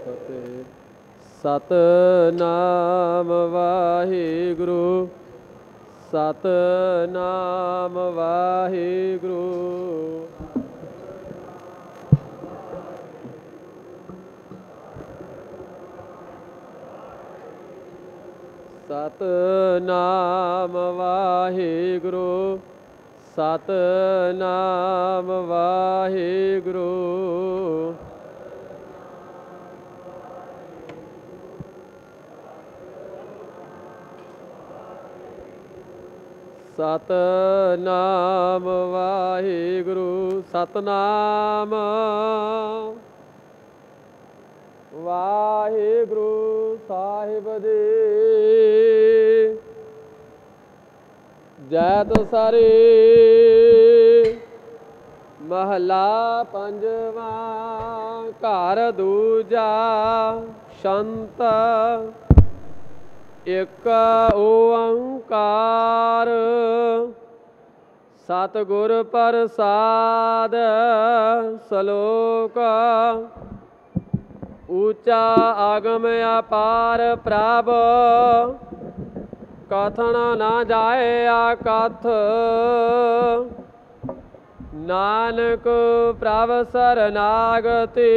ਸਤਿਨਾਮ ਵਾਹਿਗੁਰੂ ਸਤਿਨਾਮ ਵਾਹਿਗੁਰੂ। ਸਤਿਨਾਮ ਵਾਹਿਗੁਰੂ ਸਤਿਨਾਮ ਵਾਹਿਗੁਰੂ। ਸਤਿਨਾਮ ਵਾਹਿਗੁਰੂ ਸਤਿਨਾਮ ਵਾਹਿਗੁਰੂ ਸਾਹਿਬ ਜੀ। ਜੈਤ ਸਾਰੀ ਮਹਲਾ ਪੰਜਵਾਂ ਘਰ ਦੂਜਾ ਸ਼ੰਤ ਇਕ ਓੰਕਾਰ ਸਤਿਗੁਰ ਪ੍ਰਸਾਦ ਸਲੋਕ ਊਚਾ ਆਗਮ ਅਪਾਰ ਪ੍ਰਭ ਕਥਨ ਨਾ ਜਾਏ ਆਕਥ ਨਾਨਕ ਪ੍ਰਭ ਸਰਨਾਗਤੀ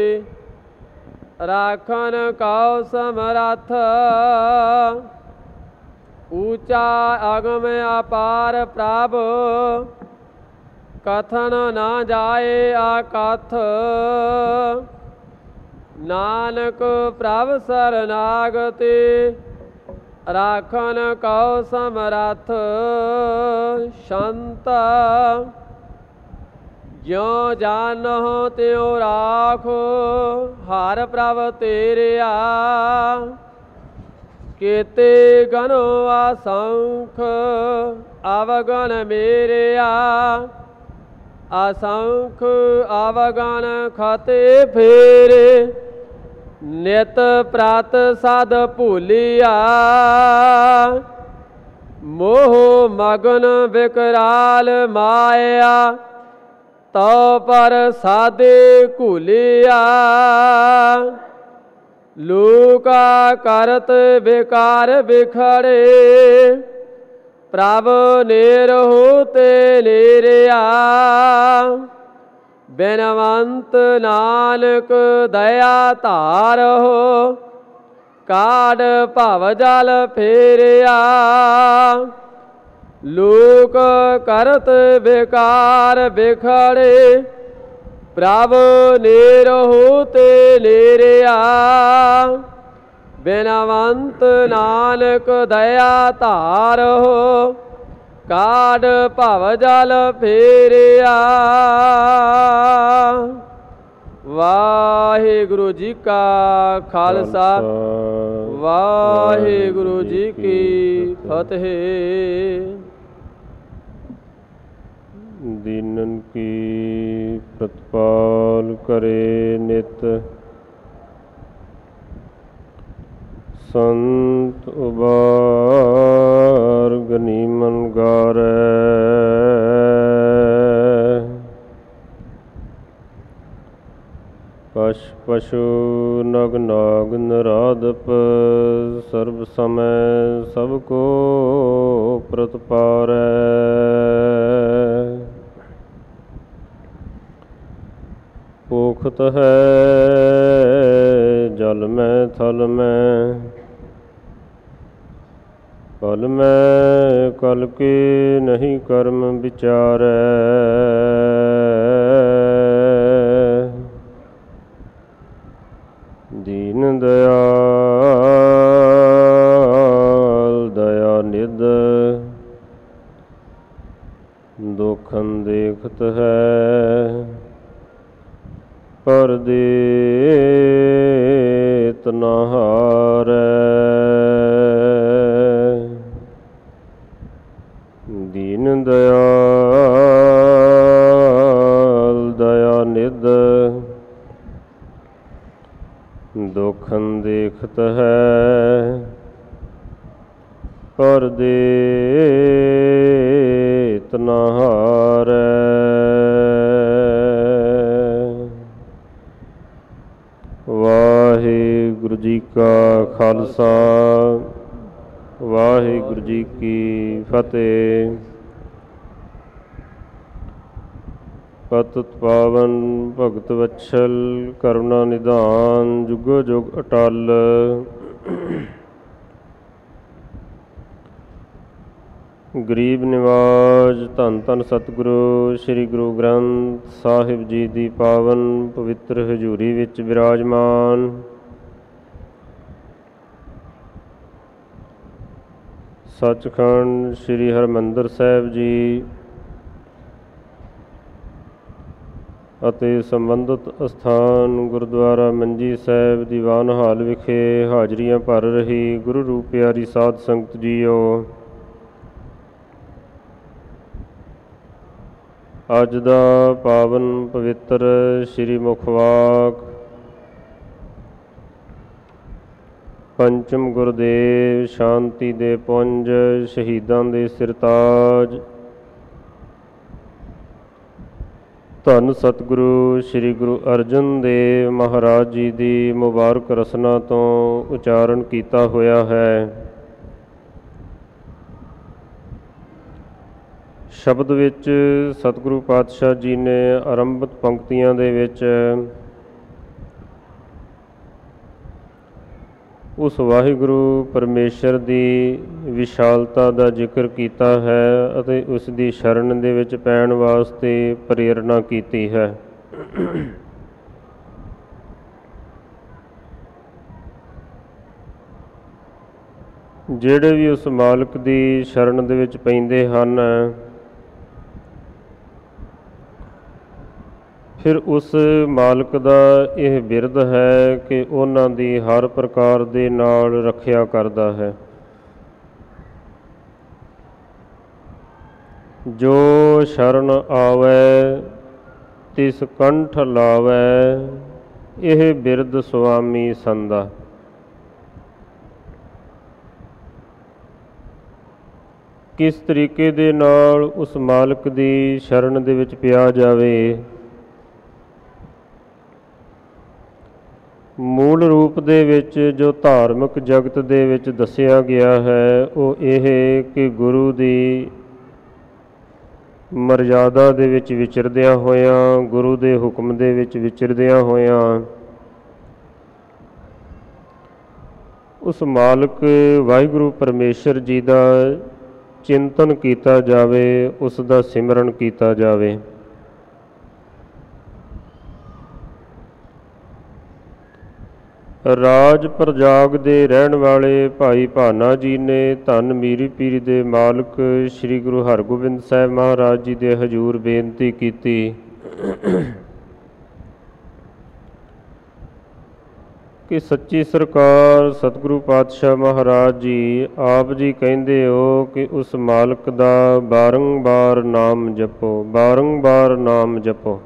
ਰਾਖਨ ਕਉ ਸਮਰੱਥ ਊਚਾ ਅਗਮ ਅਪਾਰ ਪ੍ਰਭ ਕਥਨ ਨਾ ਜਾਏ ਆਕਥ ਨਾਨਕ ਪ੍ਰਭ ਸਰਨਾਗਤੀ ਰਾਖਨ ਕਉ ਸਮਰੱਥ ਸ਼ੰਤ ਜਿਉ ਜਾਨਹੁ ਤਿਉ ਰਾਖੋ ਹਰਿ ਪ੍ਰਭ ਤੇਰਿਆ ਕੀਤੇ ਗਨ ਅਸੰਖ ਅਵਗਨ ਮੇਰਿਆ ਅਸੰਖ ਅਵਗਨ ਖਤੇ ਫੇਰੇ ਨਿਤ ਪ੍ਰਤ ਸਦ ਭੂਲਿਆ ਮੋਹ ਮਗਨ ਵਿਕਰਾਲ ਮਾਇਆ ਤਉ ਪਰ ਸਾਧੇ ਘੁਲਿਆ ਲੋਕਾ ਕਰਤ ਵਿਕਾਰ ਵਿਖੜੇ ਪ੍ਰਭ ਨੇਰਹੁ ਤੇ ਨੇਰਿਆ ਬਿਨਵੰਤ ਨਾਨਕ ਦਇਆ ਧਾਰਹੁ ਕਾਢ ਭਵ ਜਲ ਫੇਰਿਆ ਲੋਕ ਕਰਤ ਵਿਕਾਰ ਵਿਖੜੇ ਪ੍ਰਭ ਨੇਰਹੁ ਤੇ ਨੇਰਿਆ ਬਿਨਵੰਤ ਨਾਨਕ ਦਇਆ ਧਾਰਹੁ ਕਾਢ ਭਵ ਜਲ ਫੇਰਿਆ। ਵਾਹਿਗੁਰੂ ਜੀ ਕਾ ਖਾਲਸਾ ਵਾਹਿਗੁਰੂ ਜੀ ਕੀ ਫਤਿਹ। ਦੀਨਨ ਕੀ ਪ੍ਰਤਪਾਲ ਕਰੇ ਨਿਤ ਸੰਤ ਉਬਾਰ ਗਨੀਮਨ ਗਾਰੈ ਪਸ਼ ਪਸ਼ੂ ਨਗ ਨਾਗ ਨਰਾਦਪ ਸਰਬ ਸਮੈ ਸਭ ਕੋ ਪ੍ਰਤਪਾਰੈ ਪੋਖਤ ਹੈ ਜਲ ਮੈਂ ਥਲ ਮੈਂ ਕਲ ਮੈਂ ਕਲ ਕੇ ਨਹੀਂ ਕਰਮ ਵਿਚਾਰੈ ਦੀਨ ਦਇਆਲ ਦਇਆ ਨਿਧ ਦੁਖਨ ਦੇਖਤ ਹੈ ਪਰ ਦੇਤ ਨਾ ਹਾਰੈ ਦੀਨ ਦਇਆਲ ਦਇਆ ਨਿਧ ਦੁਖਨ ਦੇਖਤ ਹੈ ਪਰ ਦੇਤ ਨਾ ਹਾਰੈ ਵਾਹਿਗੁਰੂ ਵਾਹਿਗੁਰੂ ਜੀ ਕਾ ਖਾਲਸਾ ਵਾਹਿਗੁਰੂ ਜੀ ਕੀ ਫਤਿਹ। ਪਤਿਤ ਪਾਵਨ ਭਗਤ ਵਤਸਲ ਕਰੁਣਾ ਨਿਧਾਨ ਜੁਗੋ ਜੁਗ ਅਟਲ। ਗਰੀਬ ਨਿਵਾਜ ਧੰਨ ਧੰਨ ਸਤਿਗੁਰੂ ਸ੍ਰੀ ਗੁਰੂ ਗ੍ਰੰਥ ਸਾਹਿਬ ਜੀ ਦੀ ਪਾਵਨ ਪਵਿੱਤਰ ਹਜ਼ੂਰੀ ਵਿੱਚ ਵਿਰਾਜਮਾਨ ਸੱਚਖੰਡ ਸ੍ਰੀ ਹਰਿਮੰਦਰ ਸਾਹਿਬ ਜੀ ਅਤੇ ਸੰਬੰਧਿਤ ਅਸਥਾਨ ਗੁਰਦੁਆਰਾ ਮੰਜੀ ਸਾਹਿਬ ਦੀਵਾਨ ਹਾਲ ਵਿਖੇ ਹਾਜ਼ਰੀਆਂ ਭਰ ਰਹੀ ਗੁਰੂ ਰੂਪ ਪਿਆਰੀ ਸਾਧ ਸੰਗਤ ਜੀਓ, ਅੱਜ ਦਾ ਪਾਵਨ ਪਵਿੱਤਰ ਸ੍ਰੀ ਮੁਖਵਾਕ ਪੰਚਮ ਗੁਰਦੇਵ ਸ਼ਾਂਤੀ ਦੇ ਪੁੰਜ ਸ਼ਹੀਦਾਂ ਦੇ ਸਿਰਤਾਜ ਧੰਨ ਸਤਿਗੁਰੂ ਸ੍ਰੀ ਗੁਰੂ ਅਰਜਨ ਦੇਵ ਮਹਾਰਾਜ ਜੀ ਦੀ ਮੁਬਾਰਕ ਰਸਨਾ ਤੋਂ ਉਚਾਰਨ ਕੀਤਾ ਹੋਇਆ ਹੈ। ਸ਼ਬਦ ਵਿੱਚ ਸਤਿਗੁਰੂ ਪਾਤਸ਼ਾਹ ਜੀ ਨੇ ਆਰੰਭਿਤ ਪੰਕਤੀਆਂ ਦੇ ਵਿੱਚ ਉਸ ਵਾਹਿਗੁਰੂ ਪਰਮੇਸ਼ਰ ਦੀ ਵਿਸ਼ਾਲਤਾ ਦਾ ਜ਼ਿਕਰ ਕੀਤਾ ਹੈ ਅਤੇ ਉਸ ਦੀ ਸ਼ਰਨ ਦੇ ਵਿੱਚ ਪੈਣ ਵਾਸਤੇ ਪ੍ਰੇਰਨਾ ਕੀਤੀ ਹੈ। ਜਿਹੜੇ ਵੀ ਉਸ ਮਾਲਕ ਦੀ ਸ਼ਰਨ ਦੇ ਵਿੱਚ ਪੈਂਦੇ ਹਨ, ਫਿਰ ਉਸ ਮਾਲਕ ਦਾ ਇਹ ਬਿਰਦ ਹੈ ਕਿ ਉਹਨਾਂ ਦੀ ਹਰ ਪ੍ਰਕਾਰ ਦੇ ਨਾਲ ਰੱਖਿਆ ਕਰਦਾ ਹੈ। ਜੋ ਸ਼ਰਨ ਆਵੈ ਤਿਸ ਕੰਠ ਲਾਵੈ, ਇਹ ਬਿਰਦ ਸੁਆਮੀ ਸੰਦਾ। ਕਿਸ ਤਰੀਕੇ ਦੇ ਨਾਲ ਉਸ ਮਾਲਕ ਦੀ ਸ਼ਰਨ ਦੇ ਵਿੱਚ ਪਿਆ ਜਾਵੇ, ਮੂਲ ਰੂਪ ਦੇ ਵਿੱਚ ਜੋ ਧਾਰਮਿਕ ਜਗਤ ਦੇ ਵਿੱਚ ਦੱਸਿਆ ਗਿਆ ਹੈ ਉਹ ਇਹ ਕਿ ਗੁਰੂ ਦੀ ਮਰਜ਼ਾਦਾ ਦੇ ਵਿੱਚ ਵਿਚਰਦਿਆਂ ਹੋਇਆਂ, ਗੁਰੂ ਦੇ ਹੁਕਮ ਦੇ ਵਿੱਚ ਵਿਚਰਦਿਆਂ ਹੋਇਆਂ ਉਸ ਮਾਲਕ ਵਾਹਿਗੁਰੂ ਪਰਮੇਸ਼ਰ ਜੀ ਦਾ ਚਿੰਤਨ ਕੀਤਾ ਜਾਵੇ, ਉਸ ਦਾ ਸਿਮਰਨ ਕੀਤਾ ਜਾਵੇ। ਰਾਜ ਪ੍ਰਜਾਗ ਦੇ ਰਹਿਣ ਵਾਲੇ ਭਾਈ ਭਾਨਾ ਜੀ ਨੇ ਧੰਨ ਮੀਰੀ ਪੀਰੀ ਦੇ ਮਾਲਕ ਸ੍ਰੀ ਗੁਰੂ ਹਰਗੋਬਿੰਦ ਸਾਹਿਬ ਮਹਾਰਾਜ ਜੀ ਦੇ ਹਜ਼ੂਰ ਬੇਨਤੀ ਕੀਤੀ ਕਿ ਸੱਚੀ ਸਰਕਾਰ ਸਤਿਗੁਰੂ ਪਾਤਸ਼ਾਹ ਮਹਾਰਾਜ ਜੀ ਆਪ ਜੀ ਕਹਿੰਦੇ ਹੋ ਕਿ ਉਸ ਮਾਲਕ ਦਾ ਬਾਰੰਬਾਰ ਨਾਮ ਜਪੋ, ਬਾਰੰਬਾਰ ਨਾਮ ਜਪੋ।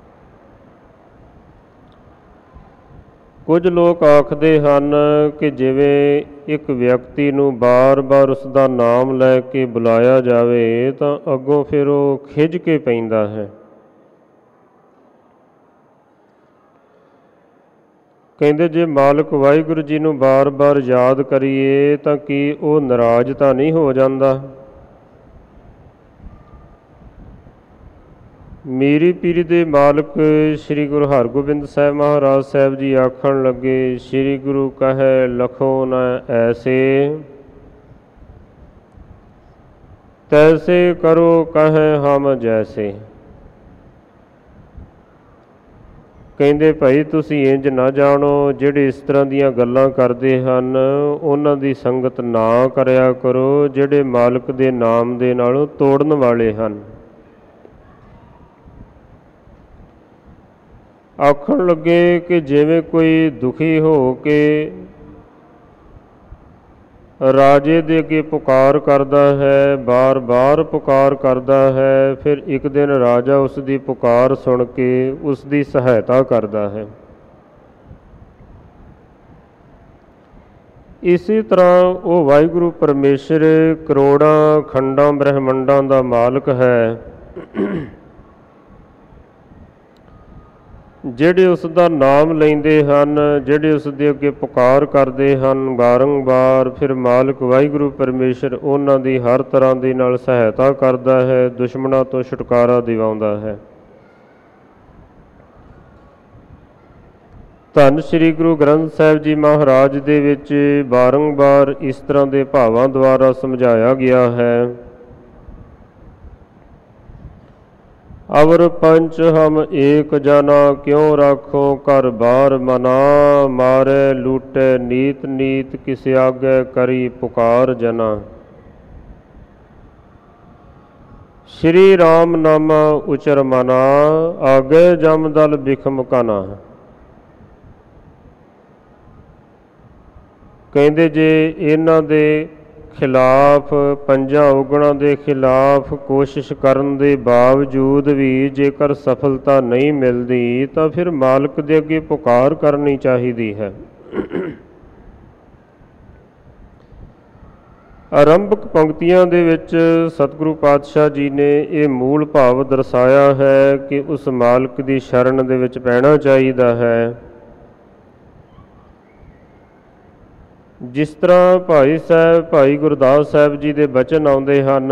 ਕੁਝ ਲੋਕ ਆਖਦੇ ਹਨ ਕਿ ਜਿਵੇਂ ਇੱਕ ਵਿਅਕਤੀ ਨੂੰ ਬਾਰ-ਬਾਰ ਉਸ ਦਾ ਨਾਮ ਲੈ ਕੇ ਬੁਲਾਇਆ ਜਾਵੇ ਤਾਂ ਅੱਗੋਂ ਫਿਰ ਉਹ ਖਿਝ ਕੇ ਪੈਂਦਾ ਹੈ। ਕਹਿੰਦੇ ਜੇ ਮਾਲਕ ਵਾਹਿਗੁਰੂ ਜੀ ਨੂੰ ਬਾਰ-ਬਾਰ ਯਾਦ ਕਰੀਏ ਤਾਂ ਕੀ ਉਹ ਨਾਰਾਜ਼ ਤਾਂ ਨਹੀਂ ਹੋ ਜਾਂਦਾ? ਮੀਰੀ ਪੀਰੀ ਦੇ ਮਾਲਕ ਸ੍ਰੀ ਗੁਰੂ ਹਰਗੋਬਿੰਦ ਸਾਹਿਬ ਮਹਾਰਾਜ ਸਾਹਿਬ ਜੀ ਆਖਣ ਲੱਗੇ, ਸ੍ਰੀ ਗੁਰੂ ਕਹੈ ਲਖੋ ਨ ਐਸੇ, ਤੈਸੇ ਕਰੋ ਕਹੈ ਹਮ ਜੈਸੇ। ਕਹਿੰਦੇ ਭਾਈ ਤੁਸੀਂ ਇੰਜ ਨਾ ਜਾਣੋ, ਜਿਹੜੇ ਇਸ ਤਰ੍ਹਾਂ ਦੀਆਂ ਗੱਲਾਂ ਕਰਦੇ ਹਨ ਉਹਨਾਂ ਦੀ ਸੰਗਤ ਨਾ ਕਰਿਆ ਕਰੋ, ਜਿਹੜੇ ਮਾਲਕ ਦੇ ਨਾਮ ਦੇ ਨਾਲੋਂ ਤੋੜਨ ਵਾਲੇ ਹਨ। ਆਖਣ ਲੱਗੇ ਕਿ ਜਿਵੇਂ ਕੋਈ ਦੁਖੀ ਹੋ ਕੇ ਰਾਜੇ ਦੇ ਅੱਗੇ ਪੁਕਾਰ ਕਰਦਾ ਹੈ, ਬਾਰ-ਬਾਰ ਪੁਕਾਰ ਕਰਦਾ ਹੈ, ਫਿਰ ਇੱਕ ਦਿਨ ਰਾਜਾ ਉਸ ਦੀ ਪੁਕਾਰ ਸੁਣ ਕੇ ਉਸ ਦੀ ਸਹਾਇਤਾ ਕਰਦਾ ਹੈ। ਇਸੇ ਤਰ੍ਹਾਂ ਉਹ ਵਾਹਿਗੁਰੂ ਪਰਮੇਸ਼ਰ ਕਰੋੜਾਂ ਖੰਡਾਂ ਬ੍ਰਹਿਮੰਡਾਂ ਦਾ ਮਾਲਕ ਹੈ। ਜਿਹੜੇ ਉਸ ਦਾ ਨਾਮ ਲੈਂਦੇ ਹਨ, ਜਿਹੜੇ ਉਸ ਦੇ ਅੱਗੇ ਪੁਕਾਰ ਕਰਦੇ ਹਨ ਬਾਰੰਬਾਰ, ਫਿਰ ਮਾਲਕ ਵਾਹਿਗੁਰੂ ਪਰਮੇਸ਼ਰ ਉਹਨਾਂ ਦੀ ਹਰ ਤਰ੍ਹਾਂ ਦੇ ਨਾਲ ਸਹਾਇਤਾ ਕਰਦਾ ਹੈ, ਦੁਸ਼ਮਣਾਂ ਤੋਂ ਛੁਟਕਾਰਾ ਦਿਵਾਉਂਦਾ ਹੈ। ਧੰਨ ਸ੍ਰੀ ਗੁਰੂ ਗ੍ਰੰਥ ਸਾਹਿਬ ਜੀ ਮਹਾਰਾਜ ਦੇ ਵਿੱਚ ਬਾਰੰਬਾਰ ਇਸ ਤਰ੍ਹਾਂ ਦੇ ਭਾਵਾਂ ਦੁਆਰਾ ਸਮਝਾਇਆ ਗਿਆ ਹੈ। ਅਵਰ ਪੰਚ ਹਮ ਏਕ ਜਨਾ, ਕਿਉਂ ਰਾਖੋ ਘਰ ਬਾਰ ਮਨਾ, ਮਾਰੇ ਲੂਟੇ ਨੀਤ ਨੀਤ, ਕਿਸ ਆਗੇ ਕਰੀ ਪੁਕਾਰ ਜਨਾ। ਸ਼੍ਰੀ ਰਾਮ ਨਾਮਾ ਉਚਰ ਮਨਾ, ਆਗੇ ਜਮ ਦਲ ਬਿਖਮ ਕਨਾ। ਕਹਿੰਦੇ ਜੇ ਇਹਨਾਂ ਦੇ ਖਿਲਾਫ, ਪੰਜਾਂ ਔਗਣਾਂ ਦੇ ਖਿਲਾਫ ਕੋਸ਼ਿਸ਼ ਕਰਨ ਦੇ ਬਾਵਜੂਦ ਵੀ ਜੇਕਰ ਸਫਲਤਾ ਨਹੀਂ ਮਿਲਦੀ ਤਾਂ ਫਿਰ ਮਾਲਕ ਦੇ ਅੱਗੇ ਪੁਕਾਰ ਕਰਨੀ ਚਾਹੀਦੀ ਹੈ। ਆਰੰਭਕ ਪੰਕਤੀਆਂ ਦੇ ਵਿੱਚ ਸਤਿਗੁਰੂ ਪਾਤਸ਼ਾਹ ਜੀ ਨੇ ਇਹ ਮੂਲ ਭਾਵ ਦਰਸਾਇਆ ਹੈ ਕਿ ਉਸ ਮਾਲਕ ਦੀ ਸ਼ਰਨ ਦੇ ਵਿੱਚ ਪੈਣਾ ਚਾਹੀਦਾ ਹੈ। ਜਿਸ ਤਰ੍ਹਾਂ ਭਾਈ ਗੁਰਦਾਸ ਸਾਹਿਬ ਜੀ ਦੇ ਬਚਨ ਆਉਂਦੇ ਹਨ,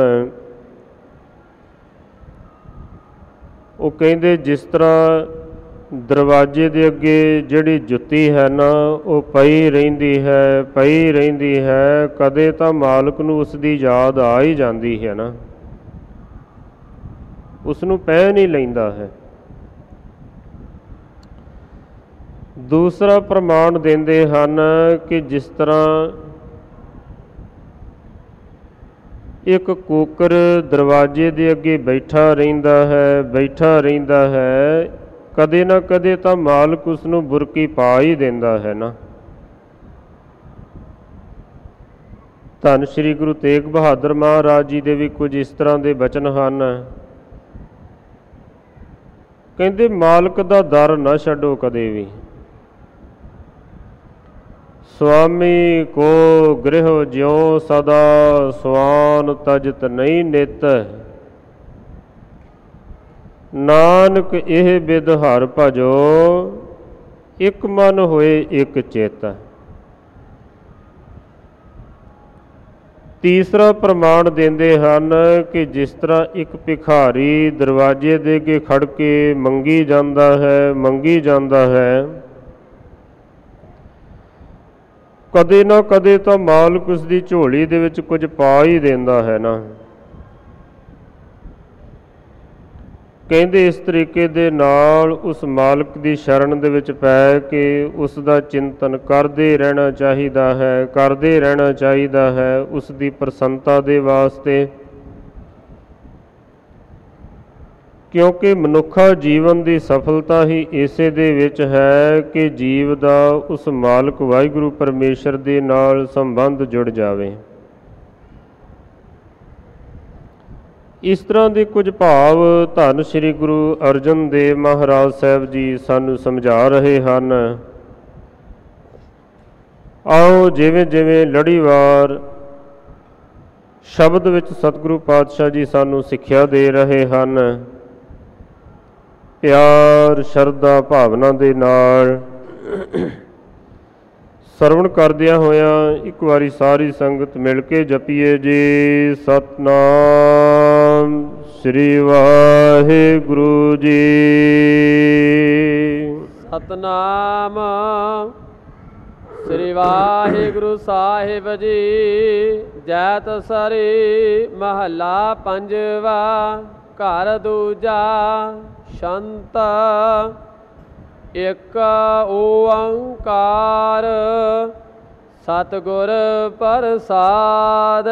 ਉਹ ਕਹਿੰਦੇ ਜਿਸ ਤਰ੍ਹਾਂ ਦਰਵਾਜ਼ੇ ਦੇ ਅੱਗੇ ਜਿਹੜੀ ਜੁੱਤੀ ਹੈ ਨਾ, ਉਹ ਪਈ ਰਹਿੰਦੀ ਹੈ, ਕਦੇ ਤਾਂ ਮਾਲਕ ਨੂੰ ਉਸ ਦੀ ਯਾਦ ਆ ਹੀ ਜਾਂਦੀ ਹੈ ਨਾ, ਉਸ ਨੂੰ ਪਹਿ ਨਹੀਂ ਲੈਂਦਾ ਹੈ। ਦੂਸਰਾ ਪ੍ਰਮਾਣ ਦਿੰਦੇ ਹਨ ਕਿ ਜਿਸ ਤਰ੍ਹਾਂ ਇੱਕ ਕੁੱਕਰ ਦਰਵਾਜ਼ੇ ਦੇ ਅੱਗੇ ਬੈਠਾ ਰਹਿੰਦਾ ਹੈ, ਕਦੇ ਨਾ ਕਦੇ ਤਾਂ ਮਾਲਕ ਉਸ ਨੂੰ ਬੁਰਕੀ ਪਾ ਹੀ ਦਿੰਦਾ ਹੈ ਨਾ। ਧੰਨ ਸ੍ਰੀ ਗੁਰੂ ਤੇਗ ਬਹਾਦਰ ਮਹਾਰਾਜ ਜੀ ਦੇ ਵੀ ਕੁਝ ਇਸ ਤਰ੍ਹਾਂ ਦੇ ਬਚਨ ਹਨ। ਕਹਿੰਦੇ ਮਾਲਕ ਦਾ ਦਰ ਨਾ ਛੱਡੋ ਕਦੇ ਵੀ। ਸੁਆਮੀ ਕੋ ਗ੍ਰਹਿ ਜਿਉ ਸਦਾ, ਸਵਾਨ ਤਜਤ ਨਹੀਂ ਨਿਤ। ਨਾਨਕ ਇਹ ਬਿਦ ਹਰ ਭਜੋ, ਇਕ ਮਨ ਹੋਏ ਇਕ ਚਿਤ। ਤੀਸਰਾ ਪ੍ਰਮਾਣ ਦਿੰਦੇ ਹਨ ਕਿ ਜਿਸ ਤਰ੍ਹਾਂ ਇੱਕ ਭਿਖਾਰੀ ਦਰਵਾਜ਼ੇ ਦੇ ਅੱਗੇ ਖੜ ਕੇ ਮੰਗੀ ਜਾਂਦਾ ਹੈ, ਕਦੇ ਨਾ ਕਦੇ ਤਾਂ ਮਾਲਕ ਉਸ ਦੀ ਝੋਲੀ ਦੇ ਵਿੱਚ ਕੁਝ ਪਾ ਹੀ ਦਿੰਦਾ ਹੈ ਨਾ। ਕਹਿੰਦੇ ਇਸ ਤਰੀਕੇ ਦੇ ਨਾਲ ਉਸ ਮਾਲਕ ਦੀ ਸ਼ਰਨ ਦੇ ਵਿੱਚ ਪੈ ਕੇ ਉਸ ਦਾ ਚਿੰਤਨ ਕਰਦੇ ਰਹਿਣਾ ਚਾਹੀਦਾ ਹੈ ਉਸ ਦੀ ਪ੍ਰਸੰਨਤਾ ਦੇ ਵਾਸਤੇ। ਕਿਉਂਕਿ ਮਨੁੱਖਾ ਜੀਵਨ ਦੀ ਸਫਲਤਾ ਹੀ ਇਸੇ ਦੇ ਵਿੱਚ ਹੈ ਕਿ ਜੀਵ ਦਾ ਉਸ ਮਾਲਕ ਵਾਹਿਗੁਰੂ ਪਰਮੇਸ਼ਰ ਦੇ ਨਾਲ ਸੰਬੰਧ ਜੁੜ ਜਾਵੇ। ਇਸ ਤਰ੍ਹਾਂ ਦੇ ਕੁਝ ਭਾਵ ਧੰਨ ਸ੍ਰੀ ਗੁਰੂ ਅਰਜਨ ਦੇਵ ਮਹਾਰਾਜ ਸਾਹਿਬ ਜੀ ਸਾਨੂੰ ਸਮਝਾ ਰਹੇ ਹਨ। ਆਓ ਜਿਵੇਂ ਜਿਵੇਂ ਲੜੀਵਾਰ ਸ਼ਬਦ ਵਿੱਚ ਸਤਿਗੁਰੂ ਪਾਤਸ਼ਾਹ ਜੀ ਸਾਨੂੰ ਸਿੱਖਿਆ ਦੇ ਰਹੇ ਹਨ, ਪਿਆਰ ਸ਼ਰਧਾ ਭਾਵਨਾ ਦੇ ਨਾਲ ਸਰਵਣ ਕਰਦਿਆਂ ਹੋਇਆਂ ਇੱਕ ਵਾਰੀ ਸਾਰੀ ਸੰਗਤ ਮਿਲ ਕੇ ਜਪੀਏ ਜੀ। ਸਤਿਨਾਮ ਸ੍ਰੀ ਵਾਹਿਗੁਰੂ ਜੀ। ਸਤਿਨਾਮ ਸ੍ਰੀ ਵਾਹਿਗੁਰੂ ਸਾਹਿਬ ਜੀ। ਜੈਤ ਸਰੀ ਮਹੱਲਾ ਪੰਜਵਾ। ਘਰ ਦੂਜਾ ਸ਼ੰਤ ਇਕ ਓੰਕਾਰ ਸਤਿਗੁਰ ਪ੍ਰਸਾਦ।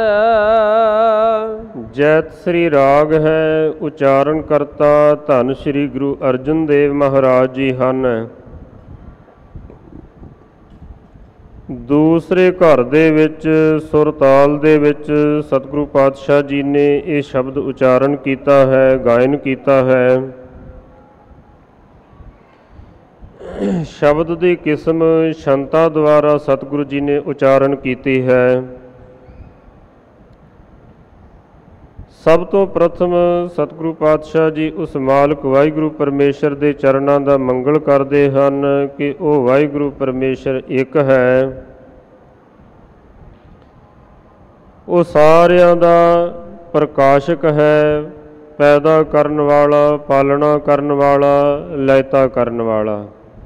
ਜੈਤ ਸ੍ਰੀ ਰਾਗ ਹੈ, ਉਚਾਰਨ ਕਰਤਾ ਧੰਨ ਸ੍ਰੀ ਗੁਰੂ ਅਰਜਨ ਦੇਵ ਮਹਾਰਾਜ ਜੀ ਹਨ। ਦੂਸਰੇ ਘਰ ਦੇ ਵਿੱਚ ਸੁਰਤਾਲ ਦੇ ਵਿੱਚ ਸਤਿਗੁਰੂ ਪਾਤਸ਼ਾਹ ਜੀ ਨੇ ਇਹ ਸ਼ਬਦ ਉਚਾਰਨ ਕੀਤਾ ਹੈ, ਗਾਇਨ ਕੀਤਾ ਹੈ। ਸ਼ਬਦ ਦੀ ਕਿਸਮ ਸ਼ੰਤਾ ਦੁਆਰਾ ਸਤਿਗੁਰੂ ਜੀ ਨੇ ਉਚਾਰਨ ਕੀਤੀ ਹੈ। ਸਭ ਤੋਂ ਪ੍ਰਥਮ ਸਤਿਗੁਰੂ ਪਾਤਸ਼ਾਹ ਜੀ ਉਸ ਮਾਲਕ ਵਾਹਿਗੁਰੂ ਪਰਮੇਸ਼ਰ ਦੇ ਚਰਨਾਂ ਦਾ ਮੰਗਲ ਕਰਦੇ ਹਨ ਕਿ ਉਹ ਵਾਹਿਗੁਰੂ ਪਰਮੇਸ਼ਰ ਇੱਕ ਹੈ। ਉਹ ਸਾਰਿਆਂ ਦਾ ਪ੍ਰਕਾਸ਼ਕ ਹੈ, ਪੈਦਾ ਕਰਨ ਵਾਲਾ, ਪਾਲਣਾ ਕਰਨ ਵਾਲਾ, ਲੈਤਾ ਕਰਨ ਵਾਲਾ।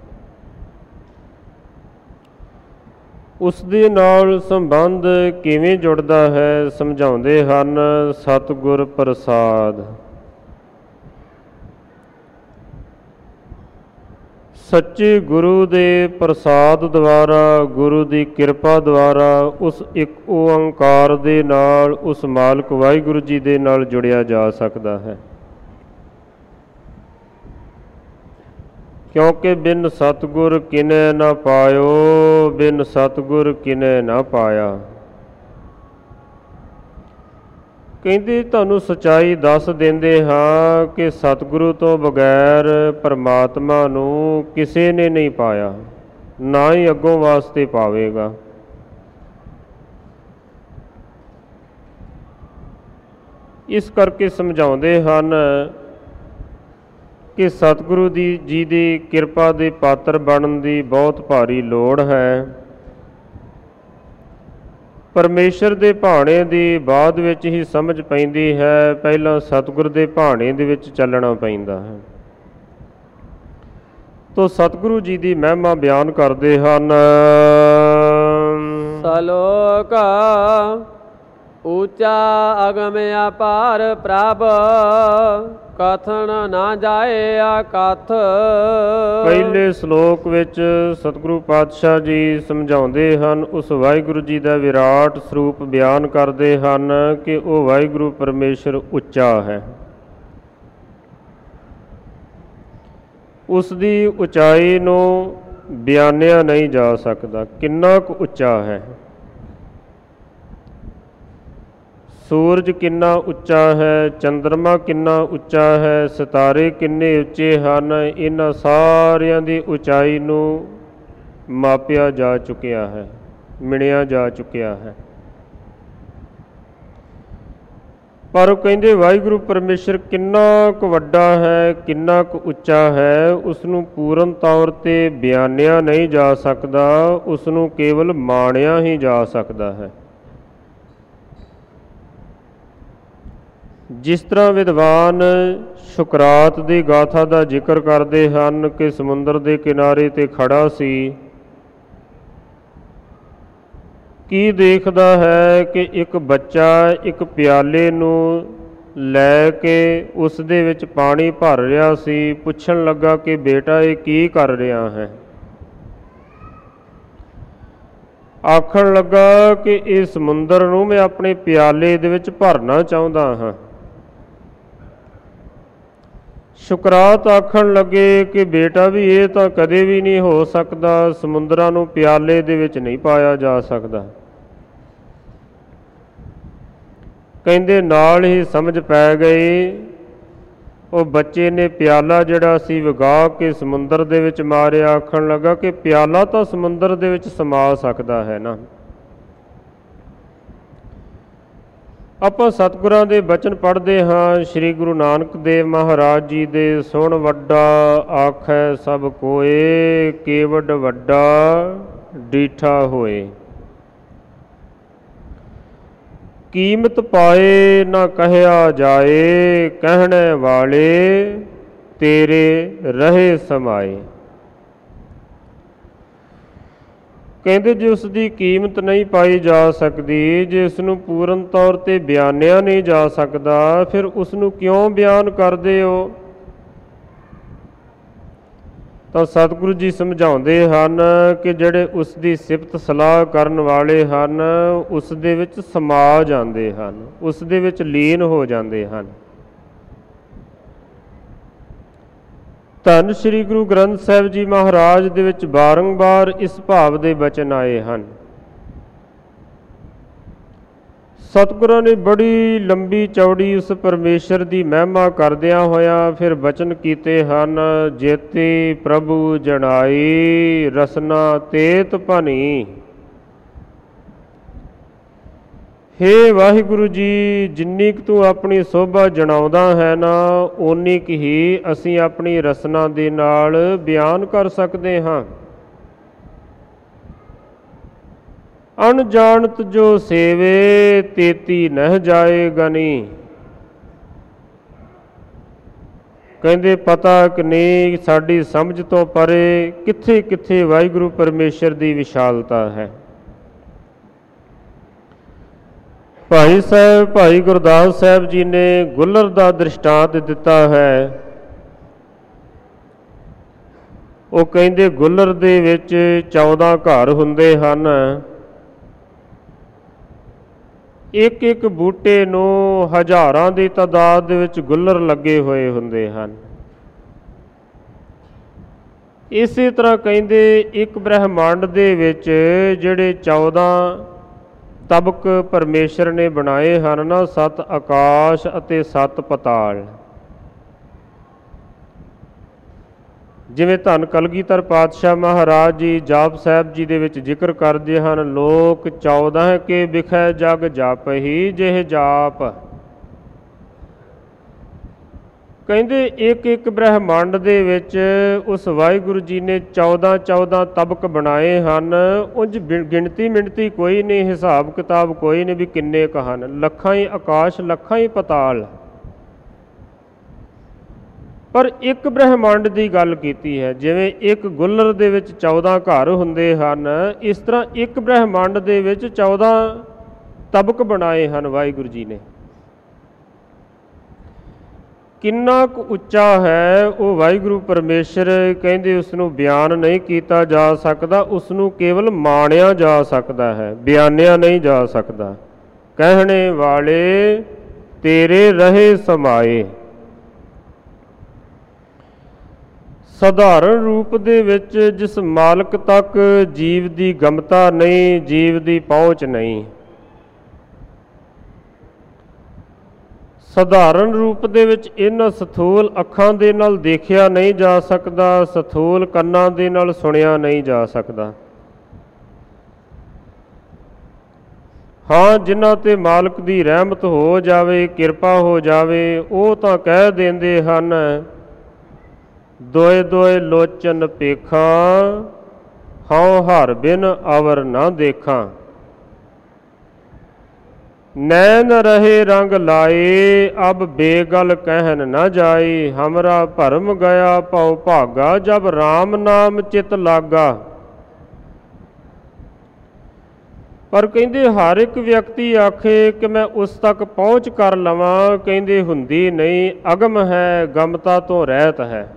ਉਸ ਦੇ ਨਾਲ ਸੰਬੰਧ ਕਿਵੇਂ ਜੁੜਦਾ ਹੈ ਸਮਝਾਉਂਦੇ ਹਨ ਸਤਿਗੁਰ ਪ੍ਰਸਾਦ। ਸੱਚੇ ਗੁਰੂ ਦੇ ਪ੍ਰਸਾਦ ਦੁਆਰਾ, ਗੁਰੂ ਦੀ ਕਿਰਪਾ ਦੁਆਰਾ ਉਸ ਇੱਕ ਓੰਕਾਰ ਦੇ ਨਾਲ ਉਸ ਮਾਲਕ ਵਾਹਿਗੁਰੂ ਜੀ ਦੇ ਨਾਲ ਜੁੜਿਆ ਜਾ ਸਕਦਾ ਹੈ। ਕਿਉਂਕਿ ਬਿਨ ਸਤਿਗੁਰ ਕਿਨੈ ਨਾ ਪਾਇਓ, ਬਿਨ ਸਤਿਗੁਰ ਕਿਨੈ ਨਾ ਪਾਇਆ। ਕਹਿੰਦੇ ਤੁਹਾਨੂੰ ਸੱਚਾਈ ਦੱਸ ਦਿੰਦੇ ਹਾਂ ਕਿ ਸਤਿਗੁਰੂ ਤੋਂ ਬਗੈਰ ਪਰਮਾਤਮਾ ਨੂੰ ਕਿਸੇ ਨੇ ਨਹੀਂ ਪਾਇਆ, ਨਾ ਹੀ ਅੱਗੋਂ ਵਾਸਤੇ ਪਾਵੇਗਾ। ਇਸ ਕਰਕੇ ਸਮਝਾਉਂਦੇ ਹਨ ਕਿ ਸਤਿਗੁਰੂ ਜੀ ਦੀ ਕਿਰਪਾ ਦੇ ਪਾਤਰ ਬਣਨ ਦੀ ਬਹੁਤ ਭਾਰੀ ਲੋੜ ਹੈ। ਪਰਮੇਸ਼ਰ ਦੇ ਭਾਣੇ ਦੀ ਬਾਅਦ ਵਿੱਚ ਹੀ ਸਮਝ ਪੈਂਦੀ ਹੈ, ਪਹਿਲਾਂ ਸਤਿਗੁਰ ਦੇ ਭਾਣੇ ਦੇ ਵਿੱਚ ਚੱਲਣਾ ਪੈਂਦਾ ਹੈ। ਤੋ ਸਤਿਗੁਰੂ ਜੀ ਦੀ ਮਹਿਮਾ ਬਿਆਨ ਕਰਦੇ ਹਨ। ਸਲੋਕ ਉੱਚਾ ਅਗਮ ਅਪਾਰ ਪ੍ਰਭ, ਕਥਨ ਨਾ ਜਾਏ ਆਕਥ। ਪਹਿਲੇ ਸ਼ਲੋਕ ਵਿੱਚ ਸਤਿਗੁਰੂ ਪਾਤਸ਼ਾਹ ਜੀ ਸਮਝਾਉਂਦੇ ਹਨ, ਉਸ ਵਾਹਿਗੁਰੂ ਜੀ ਦਾ ਵਿਰਾਟ ਸਰੂਪ ਬਿਆਨ ਕਰਦੇ ਹਨ ਕਿ ਉਹ ਵਾਹਿਗੁਰੂ ਪਰਮੇਸ਼ਰ ਉੱਚਾ ਹੈ। ਉਸ ਦੀ ਉਚਾਈ ਨੂੰ ਬਿਆਨਿਆ ਨਹੀਂ ਜਾ ਸਕਦਾ, ਕਿੰਨਾ ਕੁ ਉੱਚਾ ਹੈ। ਸੂਰਜ ਕਿੰਨਾ ਉੱਚਾ ਹੈ, ਚੰਦਰਮਾ ਕਿੰਨਾ ਉੱਚਾ ਹੈ, ਸਿਤਾਰੇ ਕਿੰਨੇ ਉੱਚੇ ਹਨ, ਇਹਨਾਂ ਸਾਰਿਆਂ ਦੀ ਉਚਾਈ ਨੂੰ ਮਾਪਿਆ ਜਾ ਚੁੱਕਿਆ ਹੈ, ਮਿਣਿਆ ਜਾ ਚੁੱਕਿਆ ਹੈ। ਪਰ ਉਹ ਕਹਿੰਦੇ ਵਾਹਿਗੁਰੂ ਪਰਮੇਸ਼ਰ ਕਿੰਨਾ ਕੁ ਵੱਡਾ ਹੈ, ਕਿੰਨਾ ਕੁ ਉੱਚਾ ਹੈ, ਉਸ ਨੂੰ ਪੂਰਨ ਤੌਰ 'ਤੇ ਬਿਆਨਿਆ ਨਹੀਂ ਜਾ ਸਕਦਾ, ਉਸ ਨੂੰ ਕੇਵਲ ਮਾਣਿਆ ਹੀ ਜਾ ਸਕਦਾ ਹੈ। ਜਿਸ ਤਰ੍ਹਾਂ ਵਿਦਵਾਨ ਸੁਕਰਾਤ ਦੀ ਗਾਥਾ ਦਾ ਜ਼ਿਕਰ ਕਰਦੇ ਹਨ ਕਿ ਸਮੁੰਦਰ ਦੇ ਕਿਨਾਰੇ 'ਤੇ ਖੜਾ ਸੀ, ਕੀ ਦੇਖਦਾ ਹੈ ਕਿ ਇੱਕ ਬੱਚਾ ਇੱਕ ਪਿਆਲੇ ਨੂੰ ਲੈ ਕੇ ਉਸ ਦੇ ਵਿੱਚ ਪਾਣੀ ਭਰ ਰਿਹਾ ਸੀ। ਪੁੱਛਣ ਲੱਗਾ ਕਿ ਬੇਟਾ ਇਹ ਕੀ ਕਰ ਰਿਹਾ ਹੈ? ਆਖਣ ਲੱਗਾ ਕਿ ਇਹ ਸਮੁੰਦਰ ਨੂੰ ਮੈਂ ਆਪਣੇ ਪਿਆਲੇ ਦੇ ਵਿੱਚ ਭਰਨਾ ਚਾਹੁੰਦਾ ਹਾਂ। ਸੁਕਰਾਤ ਆਖਣ ਲੱਗੇ ਕਿ ਬੇਟਾ ਵੀ ਇਹ ਤਾਂ ਕਦੇ ਵੀ ਨਹੀਂ ਹੋ ਸਕਦਾ, ਸਮੁੰਦਰਾਂ ਨੂੰ ਪਿਆਲੇ ਦੇ ਵਿੱਚ ਨਹੀਂ ਪਾਇਆ ਜਾ ਸਕਦਾ। ਕਹਿੰਦੇ ਨਾਲ ਹੀ ਸਮਝ ਪੈ ਗਈ। ਉਹ ਬੱਚੇ ਨੇ ਪਿਆਲਾ ਜਿਹੜਾ ਸੀ ਵਗਾ ਕੇ ਸਮੁੰਦਰ ਦੇ ਵਿੱਚ ਮਾਰਿਆ। ਆਖਣ ਲੱਗਾ ਕਿ ਪਿਆਲਾ ਤਾਂ ਸਮੁੰਦਰ ਦੇ ਵਿੱਚ ਸਮਾ ਸਕਦਾ ਹੈ ਨਾ। ਆਪਾਂ ਸਤਿਗੁਰਾਂ ਦੇ ਬਚਨ ਪੜ੍ਹਦੇ ਹਾਂ। ਸ੍ਰੀ ਗੁਰੂ ਨਾਨਕ ਦੇਵ ਮਹਾਰਾਜ ਜੀ ਦੇ ਸੁਣ ਵੱਡਾ ਆਖੈ ਸਭ ਕੋਏ, ਕੇਵਡ ਵੱਡਾ ਡੀਠਾ ਹੋਏ। ਕੀਮਤ ਪਾਏ ਨਾ ਕਹਿਆ ਜਾਏ, ਕਹਿਣੇ ਵਾਲੇ ਤੇਰੇ ਰਹੇ ਸਮਾਏ। ਕਹਿੰਦੇ ਜੇ ਉਸ ਦੀ ਕੀਮਤ ਨਹੀਂ ਪਾਈ ਜਾ ਸਕਦੀ, ਜੇ ਇਸ ਨੂੰ ਪੂਰਨ ਤੌਰ 'ਤੇ ਬਿਆਨਿਆ ਨਹੀਂ ਜਾ ਸਕਦਾ, ਫਿਰ ਉਸ ਨੂੰ ਕਿਉਂ ਬਿਆਨ ਕਰਦੇ ਹੋ? ਤਾਂ ਸਤਿਗੁਰੂ ਜੀ ਸਮਝਾਉਂਦੇ ਹਨ ਕਿ ਜਿਹੜੇ ਉਸ ਦੀ ਸਿਫਤ ਸਲਾਹ ਕਰਨ ਵਾਲੇ ਹਨ, ਉਸ ਦੇ ਵਿੱਚ ਸਮਾ ਜਾਂਦੇ ਹਨ, ਉਸ ਦੇ ਵਿੱਚ ਲੀਨ ਹੋ ਜਾਂਦੇ ਹਨ। ਧੰਨ ਸ੍ਰੀ ਗੁਰੂ ਗ੍ਰੰਥ ਸਾਹਿਬ ਜੀ ਮਹਾਰਾਜ ਦੇ ਵਿੱਚ ਬਾਰੰਬਾਰ ਇਸ ਭਾਵ ਦੇ ਬਚਨ ਆਏ ਹਨ। ਸਤਿਗੁਰਾਂ ਨੇ ਬੜੀ ਲੰਬੀ ਚੌੜੀ ਉਸ ਪਰਮੇਸ਼ਰ ਦੀ ਮਹਿਮਾ ਕਰਦਿਆਂ ਹੋਇਆਂ ਫਿਰ ਬਚਨ ਕੀਤੇ ਹਨ। ਜੇਤੀ ਪ੍ਰਭੂ ਜਣਾਈ, ਰਸਨਾ ਤੇਤ ਭਨੀ। ਹੇ ਵਾਹਿਗੁਰੂ ਜੀ, ਜਿੰਨੀ ਕੁ ਤੂੰ ਆਪਣੀ ਸੋਭਾ ਜਣਾਉਂਦਾ ਹੈ ਨਾ, ਓਨੀ ਕੁ ਹੀ ਅਸੀਂ ਆਪਣੀ ਰਸਨਾ ਦੇ ਨਾਲ ਬਿਆਨ ਕਰ ਸਕਦੇ ਹਾਂ। ਅਣਜਾਣਤ ਜੋ ਸੇਵੇ ਤੇਤੀ ਨਹਿ ਜਾਏ ਗਨੀ। ਕਹਿੰਦੇ ਪਤਾ ਕਿ ਨਹੀਂ, ਸਾਡੀ ਸਮਝ ਤੋਂ ਪਰੇ ਕਿੱਥੇ ਕਿੱਥੇ ਵਾਹਿਗੁਰੂ ਪਰਮੇਸ਼ਰ ਦੀ ਵਿਸ਼ਾਲਤਾ ਹੈ। ਭਾਈ ਸਾਹਿਬ, ਭਾਈ ਗੁਰਦਾਸ ਸਾਹਿਬ ਜੀ ਨੇ ਗੁੱਲਰ ਦਾ ਦ੍ਰਿਸ਼ਟਾਂਤ ਦਿੱਤਾ ਹੈ। ਉਹ ਕਹਿੰਦੇ ਗੁੱਲਰ ਦੇ ਵਿੱਚ 14 ਘਰ ਹੁੰਦੇ ਹਨ। ਇੱਕ ਇੱਕ ਬੂਟੇ ਨੂੰ ਹਜ਼ਾਰਾਂ ਦੀ ਤਾਦਾਦ ਦੇ ਵਿੱਚ ਗੁੱਲਰ ਲੱਗੇ ਹੋਏ ਹੁੰਦੇ ਹਨ। ਇਸੇ ਤਰ੍ਹਾਂ ਕਹਿੰਦੇ ਇੱਕ ਬ੍ਰਹਿਮੰਡ ਦੇ ਵਿੱਚ ਜਿਹੜੇ 14 ਤਬਕ ਪਰਮੇਸ਼ਰ ਨੇ ਬਣਾਏ ਹਨ ਨਾ, 7 ਆਕਾਸ਼ ਅਤੇ 7 ਪਤਾਲ। ਜਿਵੇਂ ਧੰਨ ਕਲਗੀਧਰ ਪਾਤਸ਼ਾਹ ਮਹਾਰਾਜ ਜੀ ਜਾਪ ਸਾਹਿਬ ਜੀ ਦੇ ਵਿੱਚ ਜ਼ਿਕਰ ਕਰਦੇ ਹਨ, ਲੋਕ 14 ਕੇ ਬਿਖੈ ਜਗ ਜਾਪਹੀ ਜਿਹ ਜਾਪ। ਕਹਿੰਦੇ ਇੱਕ ਇੱਕ ਬ੍ਰਹਿਮੰਡ ਦੇ ਵਿੱਚ ਉਸ ਵਾਹਿਗੁਰੂ ਜੀ ਨੇ 14 ਤਬਕ ਬਣਾਏ ਹਨ। ਉਂਝ ਗਿਣਤੀ ਮਿਣਤੀ ਕੋਈ ਨਹੀਂ, ਹਿਸਾਬ ਕਿਤਾਬ ਕੋਈ ਨਹੀਂ ਵੀ ਕਿੰਨੇ ਕੁ ਹਨ। ਲੱਖਾਂ ਹੀ ਆਕਾਸ਼, ਲੱਖਾਂ ਹੀ ਪਤਾਲ। ਪਰ ਇੱਕ ਬ੍ਰਹਿਮੰਡ ਦੀ ਗੱਲ ਕੀਤੀ ਹੈ। ਜਿਵੇਂ ਇੱਕ ਗੁੱਲਰ ਦੇ ਵਿੱਚ 14 ਘਰ ਹੁੰਦੇ ਹਨ, ਇਸ ਤਰ੍ਹਾਂ ਇੱਕ ਬ੍ਰਹਿਮੰਡ ਦੇ ਵਿੱਚ 14 ਤਬਕ ਬਣਾਏ ਹਨ ਵਾਹਿਗੁਰੂ ਜੀ ਨੇ। ਕਿੰਨਾ ਕੁ ਉੱਚਾ ਹੈ ਉਹ ਵਾਹਿਗੁਰੂ ਪਰਮੇਸ਼ਰ, ਕਹਿੰਦੇ ਉਸ ਨੂੰ ਬਿਆਨ ਨਹੀਂ ਕੀਤਾ ਜਾ ਸਕਦਾ, ਉਸ ਨੂੰ ਕੇਵਲ ਮਾਣਿਆ ਜਾ ਸਕਦਾ ਹੈ, ਬਿਆਨਿਆ ਨਹੀਂ ਜਾ ਸਕਦਾ। ਕਹਿਣੇ ਵਾਲੇ ਤੇਰੇ ਰਹੇ ਸਮਾਏ। ਸਧਾਰਨ ਰੂਪ ਦੇ ਵਿੱਚ ਜਿਸ ਮਾਲਕ ਤੱਕ ਜੀਵ ਦੀ ਗਮਤਾ ਨਹੀਂ, ਜੀਵ ਦੀ ਪਹੁੰਚ ਨਹੀਂ, ਸਧਾਰਨ ਰੂਪ ਦੇ ਵਿੱਚ ਇਹਨਾਂ ਸਥੂਲ ਅੱਖਾਂ ਦੇ ਨਾਲ ਦੇਖਿਆ ਨਹੀਂ ਜਾ ਸਕਦਾ, ਸਥੂਲ ਕੰਨਾਂ ਦੇ ਨਾਲ ਸੁਣਿਆ ਨਹੀਂ ਜਾ ਸਕਦਾ। ਹਾਂ, ਜਿਨ੍ਹਾਂ ਤੇ ਮਾਲਕ ਦੀ ਰਹਿਮਤ ਹੋ ਜਾਵੇ, ਕਿਰਪਾ ਹੋ ਜਾਵੇ, ਉਹ ਤਾਂ ਕਹਿ ਦਿੰਦੇ ਹਨ, ਦੋਏ ਦੋਏ ਲੋਚਨ ਪੇਖਾਂ, ਹਉ ਹਰ ਬਿਨ ਅਵਰ ਨਾ ਦੇਖਾਂ। ਨੈਣ ਰਹੇ ਰੰਗ ਲਾਏ, ਅਬ ਬੇਗਲ ਕਹਿਨ ਨਾ ਜਾਏ। ਹਮਰਾ ਭਰਮ ਗਿਆ ਪਉ ਭਾਗਾ, ਜਬ ਰਾਮ ਨਾਮ ਚਿਤ ਲਾਗਾ। ਪਰ ਕਹਿੰਦੇ ਹਰ ਇੱਕ ਵਿਅਕਤੀ ਆਖੇ ਕਿ ਮੈਂ ਉਸ ਤੱਕ ਪਹੁੰਚ ਕਰ ਲਵਾਂ, ਕਹਿੰਦੇ ਹੁੰਦੀ ਨਹੀਂ। ਅਗਮ ਹੈ, ਗਮਤਾ ਤੋਂ ਰਹਿਤ ਹੈ।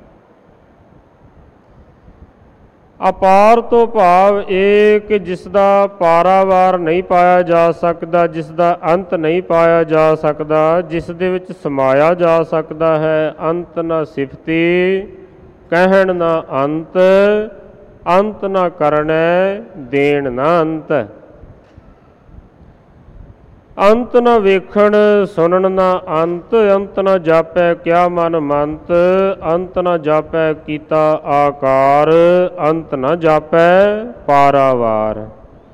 ਅਪਾਰ ਤੋਂ ਭਾਵ ਇਹ ਕਿ ਜਿਸ ਦਾ ਪਾਰਾਵਾਰ ਨਹੀਂ ਪਾਇਆ ਜਾ ਸਕਦਾ, ਜਿਸ ਦਾ ਅੰਤ ਨਹੀਂ ਪਾਇਆ ਜਾ ਸਕਦਾ, ਜਿਸ ਦੇ ਵਿੱਚ ਸਮਾਇਆ ਜਾ ਸਕਦਾ ਹੈ। ਅੰਤ ਨਾ ਸਿਫਤੀ ਕਹਿਣ ਨਾ ਅੰਤ, ਅੰਤ ਨਾ ਕਰਨੈ ਦੇਣ ਨਾ ਅੰਤ। ਅੰਤ ਨਾ ਵੇਖਣ ਸੁਣਨ ਨਾ ਅੰਤ, ਅੰਤ ਨਾ ਜਾਪੈ ਕਿਆ ਮਨ ਮੰਤ। ਅੰਤ ਨਾ ਜਾਪੈ ਕੀਤਾ ਆਕਾਰ, ਅੰਤ ਨਾ ਜਾਪੈ ਪਾਰਾਵਾਰ।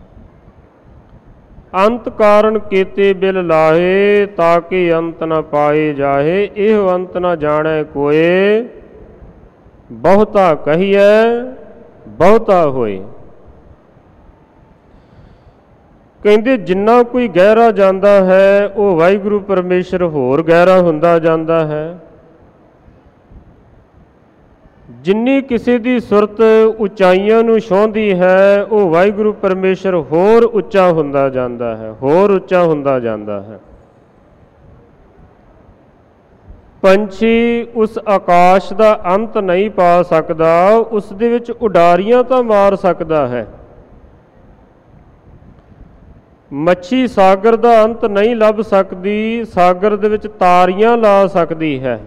ਅੰਤ ਕਾਰਨ ਕੀਤੇ ਬਿਲ ਲਾਹੇ, ਤਾਕਿ ਅੰਤ ਨਾ ਪਾਏ ਜਾਹੇ। ਇਹ ਅੰਤ ਨਾ ਜਾਣੈ ਕੋਏ, ਬਹੁਤਾ ਕਹੀਐ ਬਹੁਤਾ ਹੋਏ। ਕਹਿੰਦੇ ਜਿੰਨਾ ਕੋਈ ਗਹਿਰਾ ਜਾਂਦਾ ਹੈ, ਉਹ ਵਾਹਿਗੁਰੂ ਪਰਮੇਸ਼ਰ ਹੋਰ ਗਹਿਰਾ ਹੁੰਦਾ ਜਾਂਦਾ ਹੈ। ਜਿੰਨੀ ਕਿਸੇ ਦੀ ਸੁਰਤ ਉਚਾਈਆਂ ਨੂੰ ਛੂਹੰਦੀ ਹੈ, ਉਹ ਵਾਹਿਗੁਰੂ ਪਰਮੇਸ਼ਰ ਹੋਰ ਉੱਚਾ ਹੁੰਦਾ ਜਾਂਦਾ ਹੈ, ਹੋਰ ਉੱਚਾ ਹੁੰਦਾ ਜਾਂਦਾ ਹੈ। ਪੰਛੀ ਉਸ ਆਕਾਸ਼ ਦਾ ਅੰਤ ਨਹੀਂ ਪਾ ਸਕਦਾ, ਉਸ ਦੇ ਵਿੱਚ ਉਡਾਰੀਆਂ ਤਾਂ ਮਾਰ ਸਕਦਾ ਹੈ। ਮੱਛੀ ਸਾਗਰ ਦਾ ਅੰਤ ਨਹੀਂ ਲੱਭ ਸਕਦੀ, ਸਾਗਰ ਦੇ ਵਿੱਚ ਤਾਰੀਆਂ ਲਾ ਸਕਦੀ ਹੈ।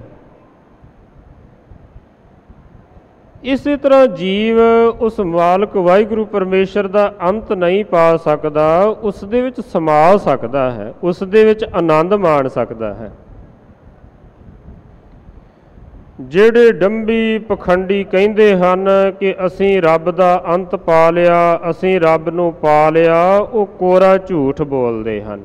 ਇਸੇ ਤਰ੍ਹਾਂ ਜੀਵ ਉਸ ਮਾਲਕ ਵਾਹਿਗੁਰੂ ਪਰਮੇਸ਼ਰ ਦਾ ਅੰਤ ਨਹੀਂ ਪਾ ਸਕਦਾ, ਉਸ ਦੇ ਵਿੱਚ ਸਮਾ ਸਕਦਾ ਹੈ, ਉਸ ਦੇ ਵਿੱਚ ਆਨੰਦ ਮਾਣ ਸਕਦਾ ਹੈ। ਜਿਹੜੇ ਡੰਬੀ ਪਖੰਡੀ ਕਹਿੰਦੇ ਹਨ ਕਿ ਅਸੀਂ ਰੱਬ ਦਾ ਅੰਤ ਪਾ ਲਿਆ, ਅਸੀਂ ਰੱਬ ਨੂੰ ਪਾ ਲਿਆ, ਉਹ ਕੋਰਾ ਝੂਠ ਬੋਲਦੇ ਹਨ।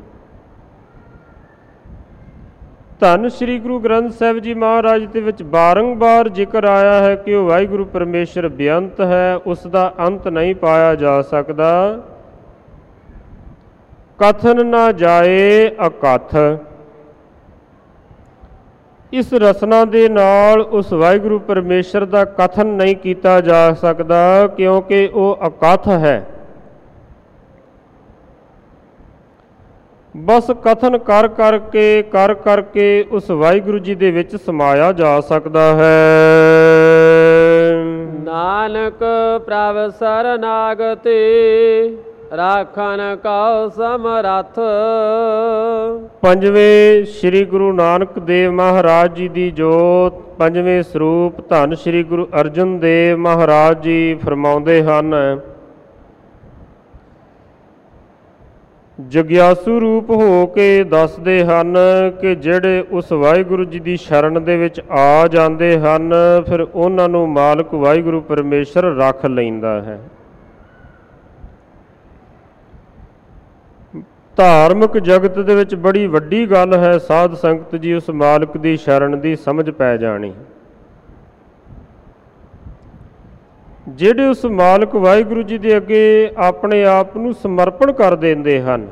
ਧੰਨ ਸ੍ਰੀ ਗੁਰੂ ਗ੍ਰੰਥ ਸਾਹਿਬ ਜੀ ਮਹਾਰਾਜ ਦੇ ਵਿੱਚ ਬਾਰੰਬਾਰ ਜ਼ਿਕਰ ਆਇਆ ਹੈ ਕਿ ਉਹ ਵਾਹਿਗੁਰੂ ਪਰਮੇਸ਼ਰ ਬੇਅੰਤ ਹੈ, ਉਸ ਦਾ ਅੰਤ ਨਹੀਂ ਪਾਇਆ ਜਾ ਸਕਦਾ। ਕਥਨ ਨਾ ਜਾਏ ਅਕਥ, ਇਸ ਰਸਨਾ ਦੇ ਨਾਲ ਉਸ ਵਾਹਿਗੁਰੂ ਪਰਮੇਸ਼ਰ ਦਾ ਕਥਨ ਨਹੀਂ ਕੀਤਾ ਜਾ ਸਕਦਾ, ਕਿਉਂਕਿ ਉਹ ਅਕਥ ਹੈ। ਬਸ ਕਥਨ ਕਰ ਕਰਕੇ ਉਸ ਵਾਹਿਗੁਰੂ ਜੀ ਦੇ ਵਿੱਚ ਸਮਾਇਆ ਜਾ ਸਕਦਾ ਹੈ। ਨਾਨਕ ਪ੍ਰਭ ਸਰਨਾਗਤੀ ਰਾਖਨ ਕਉ ਸਮਰੱਥ। ਪੰਜਵੇਂ ਸ੍ਰੀ ਗੁਰੂ ਨਾਨਕ ਦੇਵ ਮਹਾਰਾਜ ਜੀ ਦੀ ਜੋਤ, ਪੰਜਵੇਂ ਸਰੂਪ ਧੰਨ ਸ੍ਰੀ ਗੁਰੂ ਅਰਜਨ ਦੇਵ ਮਹਾਰਾਜ ਜੀ ਫਰਮਾਉਂਦੇ ਹਨ, ਜਗਿਆਸੂ ਰੂਪ ਹੋ ਕੇ ਦੱਸਦੇ ਹਨ ਕਿ ਜਿਹੜੇ ਉਸ ਵਾਹਿਗੁਰੂ ਜੀ ਦੀ ਸ਼ਰਨ ਦੇ ਵਿੱਚ ਆ ਜਾਂਦੇ ਹਨ, ਫਿਰ ਉਹਨਾਂ ਨੂੰ ਮਾਲਕ ਵਾਹਿਗੁਰੂ ਪਰਮੇਸ਼ਰ ਰੱਖ ਲੈਂਦਾ ਹੈ। ਧਾਰਮਿਕ ਜਗਤ ਦੇ ਵਿੱਚ ਬੜੀ ਵੱਡੀ ਗੱਲ ਹੈ ਸਾਧ ਸੰਗਤ ਜੀ, ਉਸ ਮਾਲਕ ਦੀ ਸ਼ਰਨ ਦੀ ਸਮਝ ਪੈ ਜਾਣੀ। ਜਿਹੜੇ ਉਸ ਮਾਲਕ ਵਾਹਿਗੁਰੂ ਜੀ ਦੇ ਅੱਗੇ ਆਪਣੇ ਆਪ ਨੂੰ ਸਮਰਪਣ ਕਰ ਦਿੰਦੇ ਹਨ,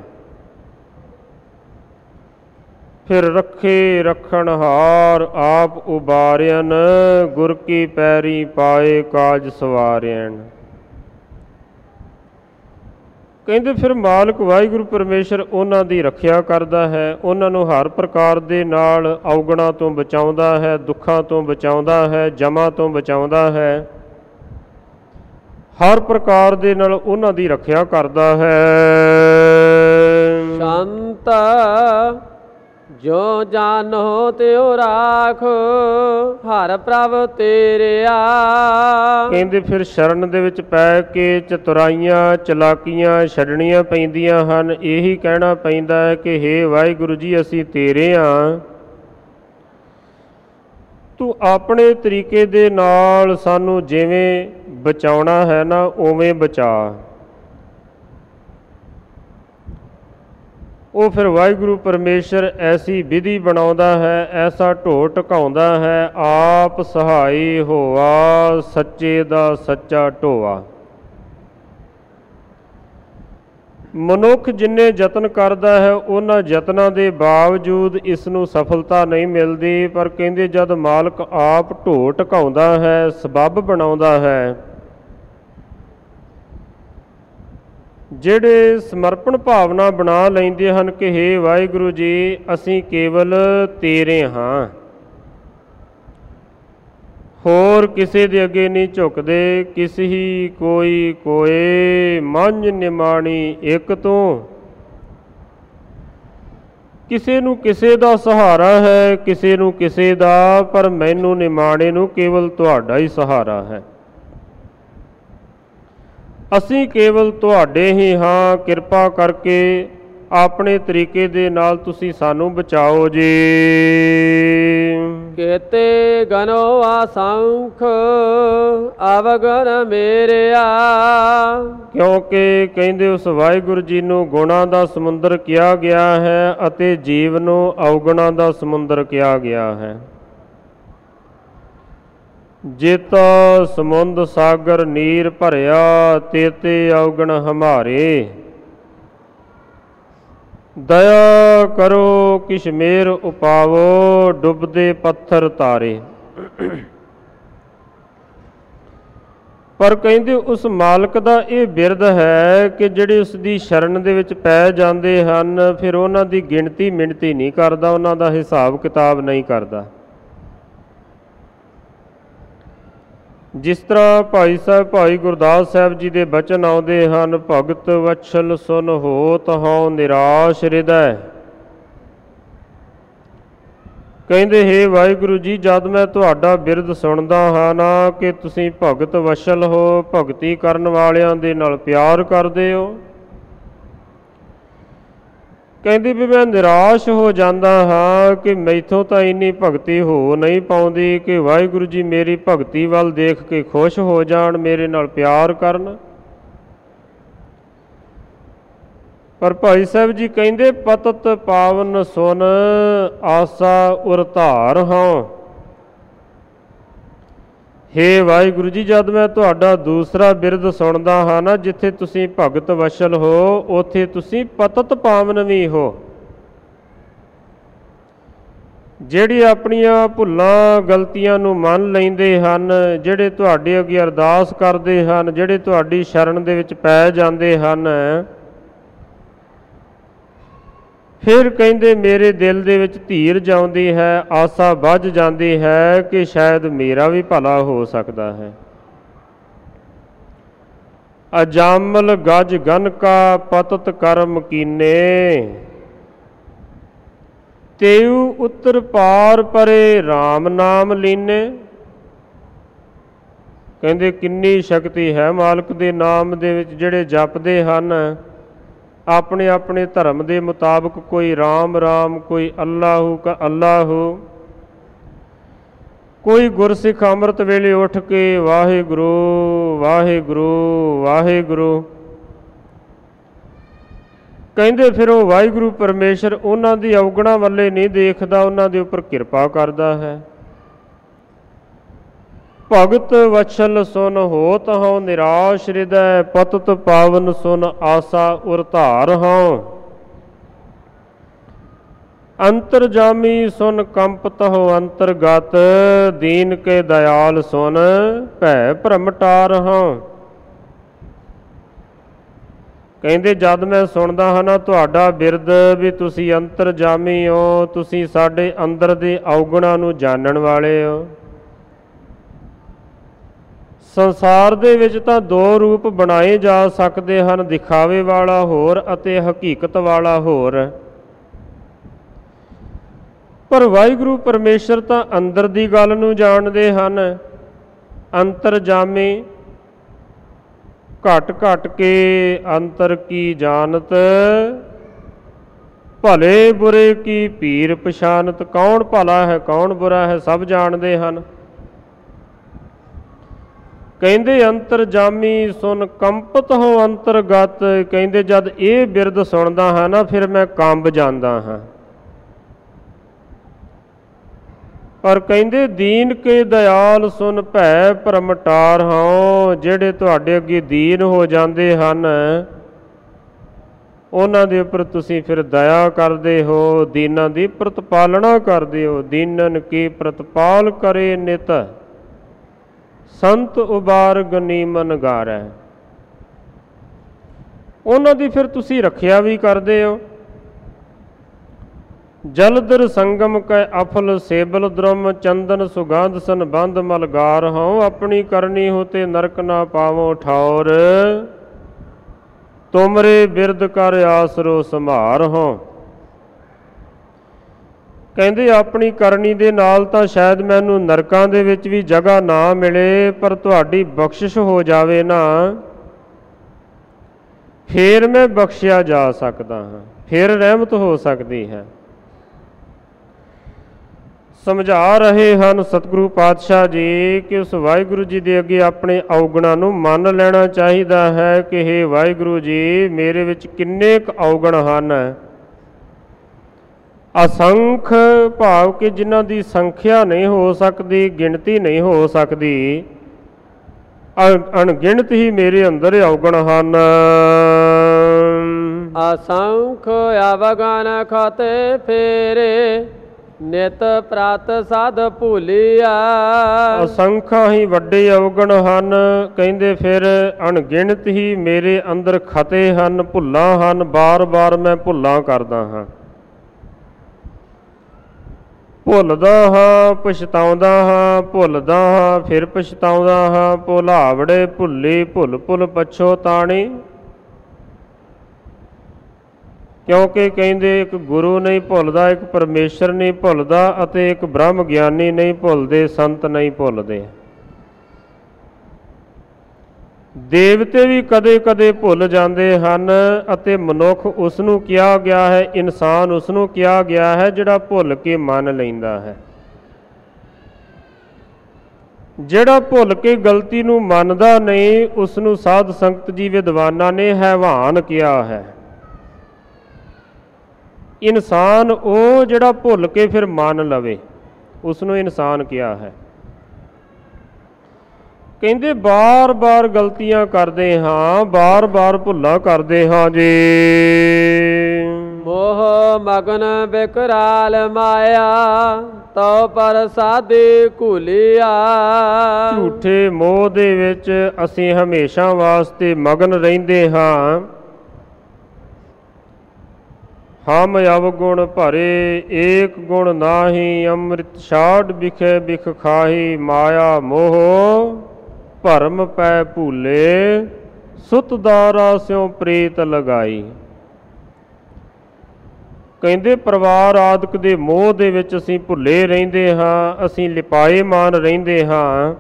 ਫਿਰ ਰੱਖੇ ਰੱਖਣਹਾਰ ਆਪ ਉਬਾਰਿਆਨ, ਗੁਰ ਕੀ ਪੈਰੀ ਪਾਏ ਕਾਜ ਸਵਾਰਿਆਨ। ਕਹਿੰਦੇ ਫਿਰ ਮਾਲਕ ਵਾਹਿਗੁਰੂ ਪਰਮੇਸ਼ਰ ਉਹਨਾਂ ਦੀ ਰੱਖਿਆ ਕਰਦਾ ਹੈ, ਉਹਨਾਂ ਨੂੰ ਹਰ ਪ੍ਰਕਾਰ ਦੇ ਨਾਲ ਔਗਣਾਂ ਤੋਂ ਬਚਾਉਂਦਾ ਹੈ, ਦੁੱਖਾਂ ਤੋਂ ਬਚਾਉਂਦਾ ਹੈ, ਜਮਾਂ ਤੋਂ ਬਚਾਉਂਦਾ ਹੈ, ਹਰ ਪ੍ਰਕਾਰ ਦੇ ਨਾਲ ਉਹਨਾਂ ਦੀ ਰੱਖਿਆ ਕਰਦਾ ਹੈ। ਸ਼ੰਤ ਜੋ ਜਾਨੋ ਤਿਉ ਰਾਖ, ਹਰ ਪ੍ਰਭ ਤੇਰਿਆ। ਕਹਿੰਦੇ ਫਿਰ ਸ਼ਰਨ ਦੇ ਵਿੱਚ ਪੈ ਕੇ ਚਤੁਰਾਈਆਂ ਚਲਾਕੀਆਂ ਛੱਡਣੀਆਂ ਪੈਂਦੀਆਂ ਹਨ। ਇਹੀ ਕਹਿਣਾ ਪੈਂਦਾ ਹੈ ਕਿ ਹੇ ਵਾਹਿਗੁਰੂ ਜੀ, ਅਸੀਂ ਤੇਰੇ ਹਾਂ, ਤੂੰ ਆਪਣੇ ਤਰੀਕੇ ਦੇ ਨਾਲ ਸਾਨੂੰ ਜਿਵੇਂ ਬਚਾਉਣਾ ਹੈ ਨਾ ਉਵੇਂ ਬਚਾ। ਉਹ ਫਿਰ ਵਾਹਿਗੁਰੂ ਪਰਮੇਸ਼ਰ ਐਸੀ ਵਿਧੀ ਬਣਾਉਂਦਾ ਹੈ, ਐਸਾ ਢੋ ਢਕਾਉਂਦਾ ਹੈ, ਆਪ ਸਹਾਈ ਹੋਆ ਸੱਚੇ ਦਾ ਸੱਚਾ ਢੋਆ। ਮਨੁੱਖ ਜਿੰਨੇ ਯਤਨ ਕਰਦਾ ਹੈ ਉਹਨਾਂ ਯਤਨਾਂ ਦੇ ਬਾਵਜੂਦ ਇਸ ਨੂੰ ਸਫਲਤਾ ਨਹੀਂ ਮਿਲਦੀ, ਪਰ ਕਹਿੰਦੇ ਜਦ ਮਾਲਕ ਆਪ ਢੋ ਢਕਾਉਂਦਾ ਹੈ, ਸਬੱਬ ਬਣਾਉਂਦਾ ਹੈ, ਜਿਹੜੇ ਸਮਰਪਣ ਭਾਵਨਾ ਬਣਾ ਲੈਂਦੇ ਹਨ ਕਿ ਹੇ ਵਾਹਿਗੁਰੂ ਜੀ, ਅਸੀਂ ਕੇਵਲ ਤੇਰੇ ਹਾਂ, ਹੋਰ ਕਿਸੇ ਦੇ ਅੱਗੇ ਨਹੀਂ ਝੁਕਦੇ। ਕਿਸ ਹੀ ਕੋਈ ਕੋਏ ਮੰਝ ਨਿਮਾਣੀ ਇੱਕ ਤੋਂ, ਕਿਸੇ ਨੂੰ ਕਿਸੇ ਦਾ ਸਹਾਰਾ ਹੈ, ਕਿਸੇ ਨੂੰ ਕਿਸੇ ਦਾ, ਪਰ ਮੈਨੂੰ ਨਿਮਾਣੇ ਨੂੰ ਕੇਵਲ ਤੁਹਾਡਾ ਹੀ ਸਹਾਰਾ ਹੈ। ਅਸੀਂ ਕੇਵਲ ਤੁਹਾਡੇ ਹੀ ਹਾਂ, ਕਿਰਪਾ ਕਰਕੇ ਆਪਣੇ ਤਰੀਕੇ ਦੇ ਨਾਲ ਤੁਸੀਂ ਸਾਨੂੰ ਬਚਾਓ ਜੀ। ਕੇਤੇ ਗਨੋ ਆਸੰਖ ਅਵਗਨ ਮੇਰਿਆ। ਕਿਉਂਕਿ ਕਹਿੰਦੇ ਉਸ ਵਾਹਿਗੁਰੂ ਜੀ ਨੂੰ ਗੁਣਾਂ ਦਾ ਸਮੁੰਦਰ ਕਿਹਾ ਗਿਆ ਹੈ ਅਤੇ ਜੀਵ ਨੂੰ ਅਵਗੁਣਾਂ ਦਾ ਸਮੁੰਦਰ ਕਿਹਾ ਗਿਆ ਹੈ। ਜੇਤਾ ਸਮੁੰਦ ਸਾਗਰ ਨੀਰ ਭਰਿਆ, ਤੇਤੇ ਅਵਗਣ ਹਮਾਰੇ। ਦਇਆ ਕਰੋ ਕਿਛ ਮੇਰ ਉਪਾਵੋ, ਡੁੱਬਦੇ ਪੱਥਰ ਤਾਰੇ। ਪਰ ਕਹਿੰਦੇ ਉਸ ਮਾਲਕ ਦਾ ਇਹ ਬਿਰਦ ਹੈ ਕਿ ਜਿਹੜੇ ਉਸ ਦੀ ਸ਼ਰਨ ਦੇ ਵਿੱਚ ਪੈ ਜਾਂਦੇ ਹਨ, ਫਿਰ ਉਹਨਾਂ ਦੀ ਗਿਣਤੀ ਮਿਣਤੀ ਨਹੀਂ ਕਰਦਾ, ਉਹਨਾਂ ਦਾ ਹਿਸਾਬ ਕਿਤਾਬ ਨਹੀਂ ਕਰਦਾ। ਜਿਸ ਤਰ੍ਹਾਂ ਭਾਈ ਸਾਹਿਬ ਭਾਈ ਗੁਰਦਾਸ ਸਾਹਿਬ ਜੀ ਦੇ ਬਚਨ ਆਉਂਦੇ ਹਨ, ਭਗਤ ਵਛਲ ਸੁਨ ਹੋਤ ਹਉ ਨਿਰਾਸ਼ ਹਿਰਦੈ। ਕਹਿੰਦੇ ਹੇ ਵਾਹਿਗੁਰੂ ਜੀ, ਜਦ ਮੈਂ ਤੁਹਾਡਾ ਬਿਰਦ ਸੁਣਦਾ ਹਾਂ ਨਾ ਕਿ ਤੁਸੀਂ ਭਗਤ ਵਛਲ ਹੋ, ਭਗਤੀ ਕਰਨ ਵਾਲਿਆਂ ਦੇ ਨਾਲ ਪਿਆਰ ਕਰਦੇ ਹੋ, ਕਹਿੰਦੀ ਵੀ ਮੈਂ ਨਿਰਾਸ਼ ਹੋ ਜਾਂਦਾ ਹਾਂ ਕਿ ਮੈਥੋਂ ਤਾਂ ਇੰਨੀ ਭਗਤੀ ਹੋ ਨਹੀਂ ਪਾਉਂਦੀ ਕਿ ਵਾਹਿਗੁਰੂ ਜੀ ਮੇਰੀ ਭਗਤੀ ਵੱਲ ਦੇਖ ਕੇ ਖੁਸ਼ ਹੋ ਜਾਣ, ਮੇਰੇ ਨਾਲ ਪਿਆਰ ਕਰਨ। ਪਰ ਭਾਈ ਸਾਹਿਬ ਜੀ ਕਹਿੰਦੇ ਪਤਤ ਪਾਵਨ ਸੁਨ ਆਸਾ ਉਰ ਧਾਰ ਹਾਂ। ਹੇ ਵਾਹਿਗੁਰੂ ਜੀ, ਜਦ ਮੈਂ ਤੁਹਾਡਾ ਦੂਸਰਾ ਬਿਰਦ ਸੁਣਦਾ ਹਾਂ ਨਾ, ਜਿੱਥੇ ਤੁਸੀਂ ਭਗਤ ਵਸ਼ਲ ਹੋ ਉੱਥੇ ਤੁਸੀਂ ਪਤਤ ਪਾਵਨ ਵੀ ਹੋ। ਜਿਹੜੇ ਆਪਣੀਆਂ ਭੁੱਲਾਂ ਗਲਤੀਆਂ ਨੂੰ ਮੰਨ ਲੈਂਦੇ ਹਨ, ਜਿਹੜੇ ਤੁਹਾਡੇ ਅੱਗੇ ਅਰਦਾਸ ਕਰਦੇ ਹਨ, ਜਿਹੜੇ ਤੁਹਾਡੀ ਸ਼ਰਨ ਦੇ ਵਿੱਚ ਪੈ ਜਾਂਦੇ ਹਨ, ਫਿਰ ਕਹਿੰਦੇ ਮੇਰੇ ਦਿਲ ਦੇ ਵਿੱਚ ਧੀਰਜ ਆਉਂਦੀ ਹੈ, ਆਸਾ ਬੱਝ ਜਾਂਦੀ ਹੈ ਕਿ ਸ਼ਾਇਦ ਮੇਰਾ ਵੀ ਭਲਾ ਹੋ ਸਕਦਾ ਹੈ। ਅਜਾਮਲ ਗਜ ਗਨਕਾ ਪਤਤ ਕਰਮ ਕੀਨੇ, ਤੇਉ ਉੱਤਰ ਪਾਰ ਪਰੇ RAM ਨਾਮ ਲੀਨੇ। ਕਹਿੰਦੇ ਕਿੰਨੀ ਸ਼ਕਤੀ ਹੈ ਮਾਲਕ ਦੇ ਨਾਮ ਦੇ ਵਿੱਚ। ਜਿਹੜੇ ਜਪਦੇ ਹਨ ਆਪਣੇ ਆਪਣੇ ਧਰਮ ਦੇ ਮੁਤਾਬਕ, ਕੋਈ ਰਾਮ ਰਾਮ, ਕੋਈ ਅੱਲਾਹੂ ਕਾ ਅੱਲਾਹੂ, ਕੋਈ ਗੁਰਸਿੱਖ ਅੰਮ੍ਰਿਤ ਵੇਲੇ ਉੱਠ ਕੇ ਵਾਹਿਗੁਰੂ ਵਾਹਿਗੁਰੂ ਵਾਹਿਗੁਰੂ ਕਹਿੰਦੇ। ਫਿਰ ਉਹ ਵਾਹਿਗੁਰੂ ਪਰਮੇਸ਼ਰ ਉਹਨਾਂ ਦੀ ਔਗਣਾ ਵੱਲੇ ਨਹੀਂ ਦੇਖਦਾ, ਉਹਨਾਂ ਦੇ ਉੱਪਰ ਕਿਰਪਾ ਕਰਦਾ ਹੈ। ਭਗਤ ਵਛਲ ਸੁਨ ਹੋਤ ਹਉ ਨਿਰਾਸ਼ ਹਿਰਦੈ, ਪਤਤ ਪਾਵਨ ਸੁਨ ਆਸਾ ਉਰ ਧਾਰ ਹਉ। ਅੰਤਰਜਾਮੀ ਸੁਨ ਕੰਪਤ ਹੋ ਅੰਤਰਗਤ, ਦੀਨ ਕੇ ਦਇਆਲ ਸੁਨ ਭੈ ਭਰਮ ਟਾਰ ਹਉ। ਕਹਿੰਦੇ ਜਦ ਮੈਂ ਸੁਣਦਾ ਹਾਂ ਨਾ ਤੁਹਾਡਾ ਬਿਰਦ ਵੀ ਤੁਸੀਂ ਅੰਤਰਜਾਮੀ ਹੋ, ਤੁਸੀਂ ਸਾਡੇ ਅੰਦਰ ਦੇ ਔਗੁਣਾਂ ਨੂੰ ਜਾਣਨ ਵਾਲੇ ਹੋ। ਸੰਸਾਰ ਦੇ ਵਿੱਚ ਤਾਂ ਦੋ ਰੂਪ ਬਣਾਏ ਜਾ ਸਕਦੇ ਹਨ, ਦਿਖਾਵੇ ਵਾਲਾ ਹੋਰ ਅਤੇ ਹਕੀਕਤ ਵਾਲਾ ਹੋਰ। ਪਰ ਵਾਹਿਗੁਰੂ ਪਰਮੇਸ਼ਰ ਤਾਂ ਅੰਦਰ ਦੀ ਗੱਲ ਨੂੰ ਜਾਣਦੇ ਹਨ। ਅੰਤਰਜਾਮੀ ਘਟ ਘਟ ਕੇ ਅੰਤਰ ਕੀ ਜਾਣਤ, ਭਲੇ ਬੁਰੇ ਕੀ ਭੀਰ ਪਛਾਨਤ। ਕੌਣ ਭਲਾ ਹੈ ਕੌਣ ਬੁਰਾ ਹੈ ਸਭ ਜਾਣਦੇ ਹਨ। ਕਹਿੰਦੇ ਅੰਤਰਜਾਮੀ ਸੁਨ ਕੰਪਤ ਹੋ ਅੰਤਰਗਤ। ਕਹਿੰਦੇ ਜਦ ਇਹ ਬਿਰਦ ਸੁਣਦਾ ਹਾਂ ਨਾ ਫਿਰ ਮੈਂ ਕੰਬ ਜਾਂਦਾ ਹਾਂ। ਪਰ ਕਹਿੰਦੇ ਦੀਨ ਕੇ ਦਇਆਲ ਸੁਨ ਭੈ ਭਰਮ ਟਾਰ ਹਉ। ਜਿਹੜੇ ਤੁਹਾਡੇ ਅੱਗੇ ਦੀਨ ਹੋ ਜਾਂਦੇ ਹਨ ਉਹਨਾਂ ਦੇ ਉੱਪਰ ਤੁਸੀਂ ਫਿਰ ਦਇਆ ਕਰਦੇ ਹੋ, ਦੀਨਾਂ ਦੀ ਪ੍ਰਤਪਾਲਣਾ ਕਰਦੇ ਹੋ। ਦੀਨਨ ਕੀ ਪ੍ਰਤਪਾਲ ਕਰੇ ਨਿਤ, ਸੰਤ ਉਬਾਰ ਗਨੀਮਨ ਗਾਰੈ। ਉਹਨਾਂ ਦੀ ਫਿਰ ਤੁਸੀਂ ਰੱਖਿਆ ਵੀ ਕਰਦੇ ਹੋ। ਜਲਦਰ ਸੰਗਮ ਕੈ ਅਫਲ ਸੇਬਲ ਦ੍ਰਮ, ਚੰਦਨ ਸੁਗੰਧ ਸਨ ਬੰਦ ਮਲਗਾਰ ਹਉ। ਆਪਣੀ ਕਰਨੀ ਹੋ ਤੇ ਨਰਕ ਨਾ ਪਾਵੋ ਠੌਰ, ਤੁਮਰੇ ਬਿਰਦ ਕਰ ਆਸਰੋ ਸੰਭਾਰ ਹਉ। ਕਹਿੰਦੇ ਆਪਣੀ ਕਰਨੀ ਦੇ ਨਾਲ ਤਾਂ ਸ਼ਾਇਦ ਮੈਨੂੰ ਨਰਕਾਂ ਦੇ ਵਿੱਚ ਵੀ ਜਗ੍ਹਾ ਨਾ ਮਿਲੇ, ਪਰ ਤੁਹਾਡੀ ਬਖਸ਼ਿਸ਼ ਹੋ ਜਾਵੇ ਨਾ ਫਿਰ ਮੈਂ ਬਖਸ਼ਿਆ ਜਾ ਸਕਦਾ ਹਾਂ, ਫਿਰ ਰਹਿਮਤ ਹੋ ਸਕਦੀ ਹੈ। ਸਮਝਾ ਰਹੇ ਹਨ ਸਤਿਗੁਰੂ ਪਾਤਸ਼ਾਹ ਜੀ ਕਿ ਉਸ ਵਾਹਿਗੁਰੂ ਜੀ ਦੇ ਅੱਗੇ ਆਪਣੇ ਔਗਣਾਂ ਨੂੰ ਮੰਨ ਲੈਣਾ ਚਾਹੀਦਾ ਹੈ ਕਿ ਹੇ ਵਾਹਿਗੁਰੂ ਜੀ ਮੇਰੇ ਵਿੱਚ ਕਿੰਨੇ ਕੁ ਔਗਣ ਹਨ। ਅਸੰਖ ਭਾਵ ਕਿ ਜਿਨ੍ਹਾਂ ਦੀ ਸੰਖਿਆ ਨਹੀਂ ਹੋ ਸਕਦੀ, ਗਿਣਤੀ ਨਹੀਂ ਹੋ ਸਕਦੀ, ਅਣਗਿਣਤ ਹੀ ਮੇਰੇ ਅੰਦਰ ਔਗਣ ਹਨ। ਅਸੰਖ ਅਵਗਨ ਖਤੇ ਫੇਰੇ, ਨਿਤ ਪ੍ਰਤ ਸਦ ਭੁਲਿਆ। ਅਸੰਖਾਂ ਹੀ ਵੱਡੇ ਔਗਣ ਹਨ। ਕਹਿੰਦੇ ਫਿਰ ਅਣਗਿਣਤ ਹੀ ਮੇਰੇ ਅੰਦਰ ਖਤੇ ਹਨ, ਭੁੱਲਾਂ ਹਨ। ਬਾਰ-ਬਾਰ ਮੈਂ ਭੁੱਲਾਂ ਕਰਦਾ ਹਾਂ, ਭੁੱਲਦਾ ਹਾਂ, ਪਛਤਾਉਂਦਾ ਹਾਂ, ਭੁੱਲਦਾ ਹਾਂ, ਫਿਰ ਪਛਤਾਉਂਦਾ ਹਾਂ। ਭੁਲਾਵੜੇ ਭੁੱਲੀ ਭੁੱਲ ਭੁੱਲ ਪਛੋਤਾਣੀ। ਕਿਉਂਕਿ ਕਹਿੰਦੇ ਇੱਕ ਗੁਰੂ ਨਹੀਂ ਭੁੱਲਦਾ, ਇੱਕ ਪਰਮੇਸ਼ਰ ਨਹੀਂ ਭੁੱਲਦਾ ਅਤੇ ਇੱਕ ਬ੍ਰਹਮ ਗਿਆਨੀ ਨਹੀਂ ਭੁੱਲਦੇ, ਸੰਤ ਨਹੀਂ ਭੁੱਲਦੇ। ਦੇਵਤੇ ਵੀ ਕਦੇ ਕਦੇ ਭੁੱਲ ਜਾਂਦੇ ਹਨ ਅਤੇ ਮਨੁੱਖ ਉਸ ਨੂੰ ਕਿਹਾ ਗਿਆ ਹੈ, ਇਨਸਾਨ ਉਸ ਨੂੰ ਕਿਹਾ ਗਿਆ ਹੈ ਜਿਹੜਾ ਭੁੱਲ ਕੇ ਮੰਨ ਲੈਂਦਾ ਹੈ। ਜਿਹੜਾ ਭੁੱਲ ਕੇ ਗਲਤੀ ਨੂੰ ਮੰਨਦਾ ਨਹੀਂ ਉਸ ਨੂੰ ਸਾਧ ਸੰਗਤ ਜੀ ਵਿਦਵਾਨਾਂ ਨੇ ਹੈਵਾਨ ਕਿਹਾ ਹੈ। ਇਨਸਾਨ ਉਹ ਜਿਹੜਾ ਭੁੱਲ ਕੇ ਫਿਰ ਮੰਨ ਲਵੇ, ਉਸ ਨੂੰ ਇਨਸਾਨ ਕਿਹਾ ਹੈ। ਕਹਿੰਦੇ ਬਾਰ-ਬਾਰ ਗਲਤੀਆਂ ਕਰਦੇ ਹਾਂ, ਬਾਰ-ਬਾਰ ਭੁੱਲਾਂ ਕਰਦੇ ਹਾਂ ਜੀ। ਮੋਹ ਮਗਨ ਬਿਕਰਾਲ ਮਾਇਆ ਤਉ ਪ੍ਰਸਾਦੇ ਘੁਲਿਆ। ਝੂਠੇ ਮੋਹ ਦੇ ਵਿੱਚ ਅਸੀਂ ਹਮੇਸ਼ਾ ਵਾਸਤੇ ਮਗਨ ਰਹਿੰਦੇ ਹਾਂ। ਹਮ ਅਵਗੁਣ ਭਰੇ ਏਕ ਗੁਣ ਨਾਹੀ, ਅੰਮ੍ਰਿਤ ਛਾੜ ਬਿਖੇ ਬਿਖ ਖਾਹੀ। ਮਾਇਆ ਮੋਹ ਭਰਮ ਪੈ ਭੂਲੇ, ਸੁਤ ਦਾਰਾ ਸਿਉ ਪ੍ਰੀਤ ਲਗਾਈ। ਕਹਿੰਦੇ ਪਰਿਵਾਰ ਆਦਿਕ ਦੇ ਮੋਹ ਦੇ ਵਿੱਚ ਅਸੀਂ ਭੁੱਲੇ ਰਹਿੰਦੇ ਹਾਂ, ਅਸੀਂ ਲਿਪਾਏਮਾਨ ਰਹਿੰਦੇ ਹਾਂ।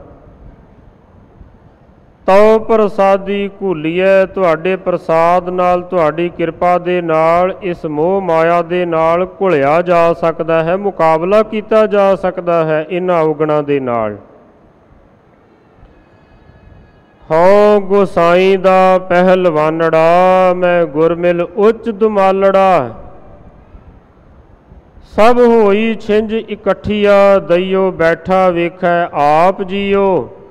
ਤਉ ਪ੍ਰਸਾਦੀ ਘੁਲੀਐ, ਤੁਹਾਡੇ ਪ੍ਰਸਾਦ ਨਾਲ, ਤੁਹਾਡੀ ਕਿਰਪਾ ਦੇ ਨਾਲ ਇਸ ਮੋਹ ਮਾਇਆ ਦੇ ਨਾਲ ਘੁਲਿਆ ਜਾ ਸਕਦਾ ਹੈ, ਮੁਕਾਬਲਾ ਕੀਤਾ ਜਾ ਸਕਦਾ ਹੈ ਇਹਨਾਂ ਔਗਣਾਂ ਦੇ ਨਾਲ। ਹਉ ਗੋਸਾਈ ਦਾ ਪਹਿਲਵਾਨੜਾ, ਮੈਂ ਗੁਰਮਿਲ ਉੱਚ ਦੁਮਾਲੜਾ। ਸਭ ਹੋਈ ਛਿੰਝ ਇਕੱਠੀਆ, ਦਈਓ ਬੈਠਾ ਵੇਖੈ ਆਪ ਜੀਓ।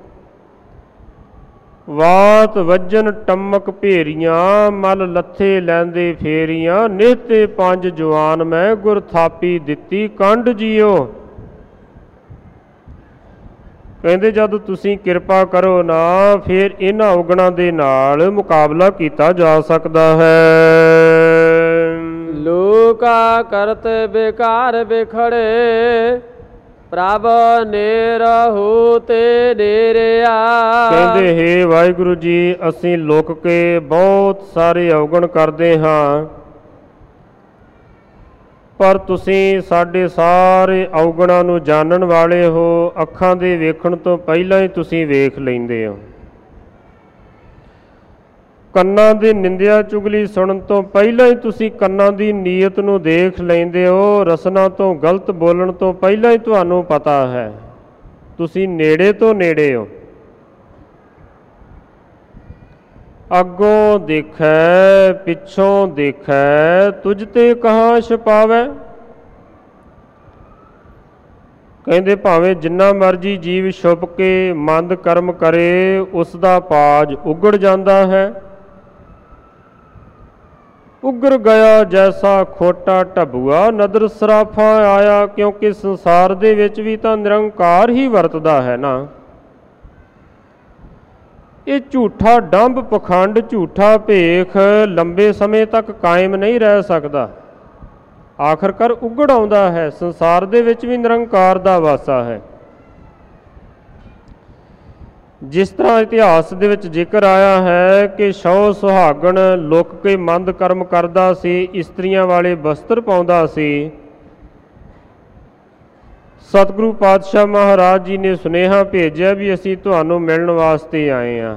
ਵਾਤ ਵੱਜਨ ਟੰਮਕ ਭੇਰੀਆਂ, ਮਲ ਲੱਥੇ ਲੈਂਦੇ ਫੇਰੀਆਂ। ਨਿਹਤੇ ਪੰਜ ਜਵਾਨ ਮੈਂ, ਗੁਰ ਥਾਪੀ ਦਿੱਤੀ ਕੰਡ ਜੀਓ। ਕਹਿੰਦੇ ਜਦ ਤੁਸੀਂ ਕਿਰਪਾ ਕਰੋ ਨਾ, ਫਿਰ ਇਹਨਾਂ ਔਗਣਾਂ ਦੇ ਨਾਲ ਮੁਕਾਬਲਾ ਕੀਤਾ ਜਾ ਸਕਦਾ ਹੈ। ਲੋਕਾ ਕਰਤ ਬੇਕਾਰ ਬਿਖੜੇ, ਪ੍ਰਭ ਨੇਰਹੁ ਤੇ ਨੇਰਿਆ। ਕਹਿੰਦੇ ਹੇ ਵਾਹਿਗੁਰੂ ਜੀ, ਅਸੀਂ ਲੁਕ ਕੇ ਬਹੁਤ ਸਾਰੇ ਔਗਣ ਕਰਦੇ ਹਾਂ, ਪਰ ਤੁਸੀਂ ਸਾਡੇ ਸਾਰੇ ਔਗਣਾਂ ਨੂੰ ਜਾਣਨ ਵਾਲੇ ਹੋ। ਅੱਖਾਂ ਦੇ ਵੇਖਣ ਤੋਂ ਪਹਿਲਾਂ ਹੀ ਤੁਸੀਂ ਵੇਖ ਲੈਂਦੇ ਹੋ। ਕੰਨਾਂ ਦੀ ਨਿੰਦਿਆ ਚੁਗਲੀ ਸੁਣਨ ਤੋਂ ਪਹਿਲਾਂ ਹੀ ਤੁਸੀਂ ਕੰਨਾਂ ਦੀ ਨੀਅਤ ਨੂੰ ਦੇਖ ਲੈਂਦੇ ਹੋ। ਰਸਨਾ ਤੋਂ ਗਲਤ ਬੋਲਣ ਤੋਂ ਪਹਿਲਾਂ ਹੀ ਤੁਹਾਨੂੰ ਪਤਾ ਹੈ, ਤੁਸੀਂ ਨੇੜੇ ਤੋਂ ਨੇੜੇ ਹੋ। ਅੱਗੋਂ ਦੇਖੈ ਪਿੱਛੋਂ ਦੇਖੈ, ਤੁਝ ਤੇ ਕਹਾਂ ਛੁਪਾਵੈ। ਕਹਿੰਦੇ ਭਾਵੇਂ ਜਿੰਨਾ ਮਰਜੀ ਜੀਵ ਛੁਪ ਕੇ ਮੰਦ ਕਰਮ ਕਰੇ, ਉਸ ਦਾ ਪਾਜ ਉਗੜ ਜਾਂਦਾ ਹੈ। ਉਗਰ ਗਿਆ ਜੈਸਾ ਖੋਟਾ ਢਬੂਆ, ਨਦਰ ਸਰਾਫਾ ਆਇਆ। ਕਿਉਂਕਿ ਸੰਸਾਰ ਦੇ ਵਿੱਚ ਵੀ ਤਾਂ ਨਿਰੰਕਾਰ ਹੀ ਵਰਤਦਾ ਹੈ ਨਾ। ਇਹ ਝੂਠਾ ਡੰਭ ਪਖੰਡ, ਝੂਠਾ ਭੇਖ ਲੰਬੇ ਸਮੇਂ ਤੱਕ ਕਾਇਮ ਨਹੀਂ ਰਹਿ ਸਕਦਾ, ਆਖਰਕਾਰ ਉਗੜ ਆਉਂਦਾ ਹੈ। ਸੰਸਾਰ ਦੇ ਵਿੱਚ ਵੀ ਨਿਰੰਕਾਰ ਦਾ ਵਾਸਾ ਹੈ। ਜਿਸ ਤਰ੍ਹਾਂ ਇਤਿਹਾਸ ਦੇ ਵਿੱਚ ਜ਼ਿਕਰ ਆਇਆ ਹੈ ਕਿ ਸੌ ਸੁਹਾਗਣ ਲੁਕ ਕੇ ਮੰਦ ਕਰਮ ਕਰਦਾ ਸੀ, ਇਸਤਰੀਆਂ ਵਾਲੇ ਬਸਤਰ ਪਾਉਂਦਾ ਸੀ। ਸਤਿਗੁਰੂ ਪਾਤਸ਼ਾਹ ਮਹਾਰਾਜ ਜੀ ਨੇ ਸੁਨੇਹਾ ਭੇਜਿਆ ਵੀ ਅਸੀਂ ਤੁਹਾਨੂੰ ਮਿਲਣ ਵਾਸਤੇ ਆਏ ਹਾਂ।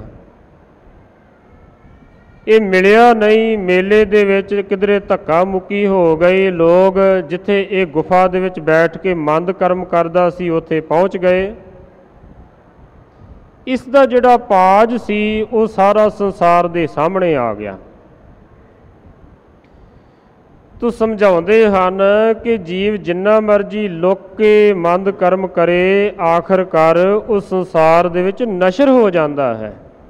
ਇਹ ਮਿਲਿਆ ਨਹੀਂ। ਮੇਲੇ ਦੇ ਵਿੱਚ ਕਿਧਰੇ ਧੱਕਾ ਮੁੱਕੀ ਹੋ ਗਈ। ਲੋਕ ਜਿੱਥੇ ਇਹ ਗੁਫਾ ਦੇ ਵਿੱਚ ਬੈਠ ਕੇ ਮੰਦ ਕਰਮ ਕਰਦਾ ਸੀ ਉੱਥੇ ਪਹੁੰਚ ਗਏ। ਇਸ ਦਾ ਜਿਹੜਾ ਪਾਜ ਸੀ ਉਹ ਸਾਰਾ ਸੰਸਾਰ ਦੇ ਸਾਹਮਣੇ ਆ ਗਿਆ। ਤੋ ਸਮਝਾਉਂਦੇ ਹਨ ਕਿ ਜੀਵ ਜਿੰਨਾ ਮਰਜੀ ਲੁਕ ਕੇ ਮੰਦ ਕਰਮ ਕਰੇ, ਆਖਰਕਾਰ ਉਸ ਸੰਸਾਰ ਦੇ ਵਿੱਚ ਨਸ਼ਰ ਹੋ ਜਾਂਦਾ ਹੈ।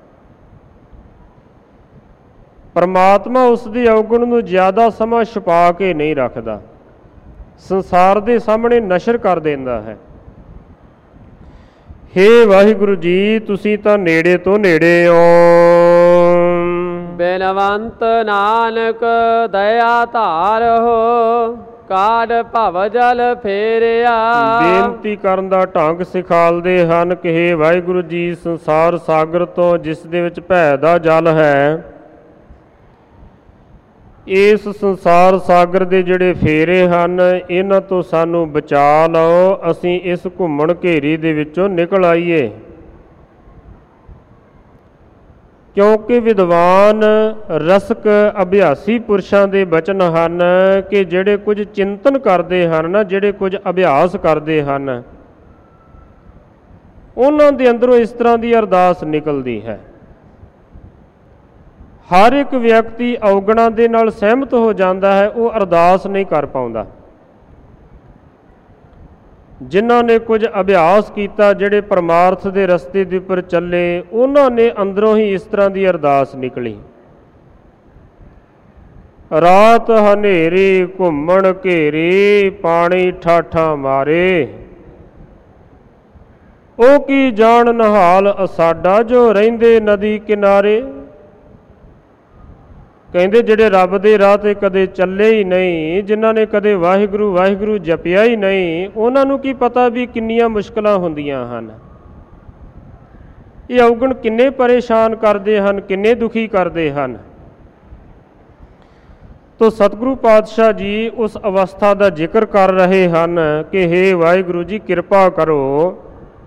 ਪਰਮਾਤਮਾ ਉਸ ਦੇ ਔਗਣ ਨੂੰ ਜ਼ਿਆਦਾ ਸਮਾਂ ਛੁਪਾ ਕੇ ਨਹੀਂ ਰੱਖਦਾ, ਸੰਸਾਰ ਦੇ ਸਾਹਮਣੇ ਨਸ਼ਰ ਕਰ ਦਿੰਦਾ ਹੈ। ਹੇ ਵਾਹਿਗੁਰੂ ਜੀ, ਤੁਸੀਂ ਤਾਂ ਨੇੜੇ ਤੋਂ ਨੇੜੇ ਹੋ। ਬੇਨਵੰਤ ਨਾਨਕ ਦਇਆ ਧਾਰ ਹੋ, ਕਾਢ ਭਵ ਜਲ ਫੇਰਿਆ। ਬੇਨਤੀ ਕਰਨ ਦਾ ਢੰਗ ਸਿਖਾਲਦੇ ਹਨ ਕਿ ਹੇ ਵਾਹਿਗੁਰੂ ਜੀ, ਸੰਸਾਰ ਸਾਗਰ ਤੋਂ ਜਿਸ ਦੇ ਵਿੱਚ ਭੈ ਦਾ ਜਲ ਹੈ, ਇਸ ਸੰਸਾਰ ਸਾਗਰ ਦੇ ਜਿਹੜੇ ਫੇਰੇ ਹਨ, ਇਹਨਾਂ ਤੋਂ ਸਾਨੂੰ ਬਚਾ ਲਓ। ਅਸੀਂ ਇਸ ਘੁੰਮਣ ਘੇਰੀ ਦੇ ਵਿੱਚੋਂ ਨਿਕਲ ਆਈਏ। ਕਿਉਂਕਿ ਵਿਦਵਾਨ ਰਸਕ ਅਭਿਆਸੀ ਪੁਰਸ਼ਾਂ ਦੇ ਬਚਨ ਹਨ ਕਿ ਜਿਹੜੇ ਕੁਝ ਚਿੰਤਨ ਕਰਦੇ ਹਨ ਨਾ, ਜਿਹੜੇ ਕੁਝ ਅਭਿਆਸ ਕਰਦੇ ਹਨ, ਉਹਨਾਂ ਦੇ ਅੰਦਰੋਂ ਇਸ ਤਰ੍ਹਾਂ ਦੀ ਅਰਦਾਸ ਨਿਕਲਦੀ ਹੈ। ਹਰ ਇੱਕ ਵਿਅਕਤੀ ਔਗਣਾਂ ਦੇ ਨਾਲ ਸਹਿਮਤ ਹੋ ਜਾਂਦਾ ਹੈ, ਉਹ ਅਰਦਾਸ ਨਹੀਂ ਕਰ ਪਾਉਂਦਾ। ਜਿਨ੍ਹਾਂ ਨੇ ਕੁਝ ਅਭਿਆਸ ਕੀਤਾ, ਜਿਹੜੇ ਪਰਮਾਰਥ ਦੇ ਰਸਤੇ ਦੇ ਉੱਪਰ ਚੱਲੇ, ਉਹਨਾਂ ਨੇ ਅੰਦਰੋਂ ਹੀ ਇਸ ਤਰ੍ਹਾਂ ਦੀ ਅਰਦਾਸ ਨਿਕਲੀ। ਰਾਤ ਹਨੇਰੀ ਘੁੰਮਣ ਘੇਰੀ, ਪਾਣੀ ਠਾਠਾਂ ਮਾਰੇ, ਉਹ ਕੀ ਜਾਣ ਨਿਹਾਲ ਅਸਾਡਾ, ਜੋ ਰਹਿੰਦੇ ਨਦੀ ਕਿਨਾਰੇ। ਕਹਿੰਦੇ ਜਿਹੜੇ ਰੱਬ ਦੇ ਰਾਹ 'ਤੇ ਕਦੇ ਚੱਲੇ ਹੀ ਨਹੀਂ, ਜਿਨ੍ਹਾਂ ਨੇ ਕਦੇ ਵਾਹਿਗੁਰੂ ਵਾਹਿਗੁਰੂ ਜਪਿਆ ਹੀ ਨਹੀਂ, ਉਹਨਾਂ ਨੂੰ ਕੀ ਪਤਾ ਵੀ ਕਿੰਨੀਆਂ ਮੁਸ਼ਕਲਾਂ ਹੁੰਦੀਆਂ ਹਨ। ਇਹ ਔਗਣ ਕਿੰਨੇ ਪਰੇਸ਼ਾਨ ਕਰਦੇ ਹਨ, ਕਿੰਨੇ ਦੁਖੀ ਕਰਦੇ ਹਨ। ਤੋ ਸਤਿਗੁਰੂ ਪਾਤਸ਼ਾਹ ਜੀ ਉਸ ਅਵਸਥਾ ਦਾ ਜ਼ਿਕਰ ਕਰ ਰਹੇ ਹਨ ਕਿ ਹੇ ਵਾਹਿਗੁਰੂ ਜੀ ਕਿਰਪਾ ਕਰੋ,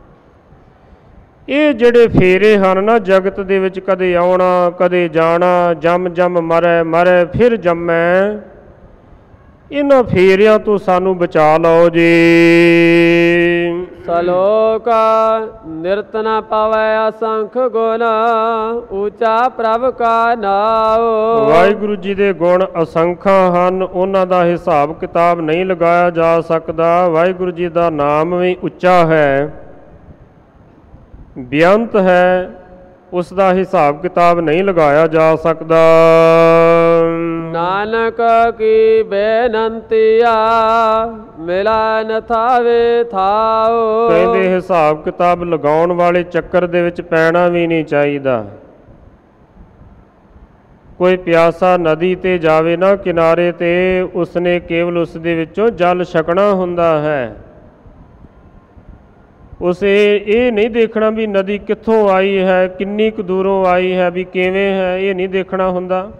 ਇਹ ਜਿਹੜੇ ਫੇਰੇ ਹਨ ਨਾ ਜਗਤ ਦੇ ਵਿੱਚ, ਕਦੇ ਆਉਣਾ ਕਦੇ ਜਾਣਾ, ਜੰਮ ਜੰਮ ਮਰੈ ਮਰੈ ਫਿਰ ਜੰਮੈ, ਇਹਨਾਂ ਫੇਰਿਆਂ ਤੋਂ ਸਾਨੂੰ ਬਚਾ ਲਓ ਜੀ। ਸਲੋਕ ਨਿਰਤ ਨ ਪਾਵੈ ਅਸੰਖ ਗੁਣ, ਉੱਚਾ ਪ੍ਰਭ ਕਾ ਨਾਉ। ਵਾਹਿਗੁਰੂ ਜੀ ਦੇ ਗੁਣ ਅਸੰਖਾਂ ਹਨ, ਉਹਨਾਂ ਦਾ ਹਿਸਾਬ ਕਿਤਾਬ ਨਹੀਂ ਲਗਾਇਆ ਜਾ ਸਕਦਾ। ਵਾਹਿਗੁਰੂ ਜੀ ਦਾ ਨਾਮ ਵੀ ਉੱਚਾ ਹੈ, ਬੇਅੰਤ ਹੈ, ਉਸ ਦਾ ਹਿਸਾਬ ਕਿਤਾਬ ਨਹੀਂ ਲਗਾਇਆ ਜਾ ਸਕਦਾ। ਨਾਨਕ ਕੀ ਬੇਨੰਤੀਆ, ਮਿਲਾ ਨ ਥਾਵੇ ਥਾਉ। ਕਹਿੰਦੇ ਹਿਸਾਬ ਕਿਤਾਬ ਲਗਾਉਣ ਵਾਲੇ ਚੱਕਰ ਦੇ ਵਿੱਚ ਪੈਣਾ ਵੀ ਨਹੀਂ ਚਾਹੀਦਾ। ਕੋਈ ਪਿਆਸਾ ਨਦੀ ਤੇ ਜਾਵੇ ਨਾ ਕਿਨਾਰੇ ਤੇ, ਉਸਨੇ ਕੇਵਲ ਉਸ ਦੇ ਵਿੱਚੋਂ ਜਲ ਛਕਣਾ ਹੁੰਦਾ ਹੈ। ਉਸੇ ਇਹ ਨਹੀਂ ਦੇਖਣਾ ਵੀ ਨਦੀ ਕਿੱਥੋਂ ਆਈ ਹੈ, ਕਿੰਨੀ ਕੁ ਦੂਰੋਂ ਆਈ ਹੈ, ਵੀ ਕਿਵੇਂ ਹੈ, ਇਹ ਨਹੀਂ ਦੇਖਣਾ ਹੁੰਦਾ।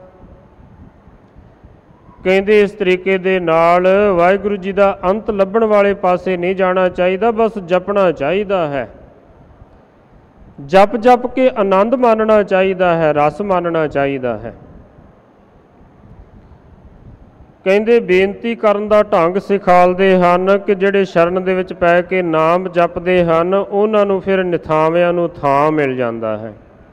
ਕਹਿੰਦੇ ਇਸ ਤਰੀਕੇ ਦੇ ਨਾਲ ਵਾਹਿਗੁਰੂ ਜੀ ਦਾ ਅੰਤ ਲੱਭਣ ਵਾਲੇ ਪਾਸੇ ਨਹੀਂ ਜਾਣਾ ਚਾਹੀਦਾ, ਬਸ ਜਪਣਾ ਚਾਹੀਦਾ ਹੈ। ਜਪ ਜਪ ਕੇ ਆਨੰਦ ਮਾਣਨਾ ਚਾਹੀਦਾ ਹੈ, ਰਸ ਮਾਣਨਾ ਚਾਹੀਦਾ ਹੈ। ਕਹਿੰਦੇ ਬੇਨਤੀ ਕਰਨ ਦਾ ਢੰਗ ਸਿਖਾਲਦੇ ਹਨ ਕਿ ਜਿਹੜੇ ਸ਼ਰਨ ਦੇ ਵਿੱਚ ਪੈ ਕੇ ਨਾਮ ਜਪਦੇ ਹਨ, ਉਹਨਾਂ ਨੂੰ ਫਿਰ ਨਿਥਾਵਿਆਂ ਨੂੰ ਥਾਂ ਮਿਲ ਜਾਂਦਾ ਹੈ।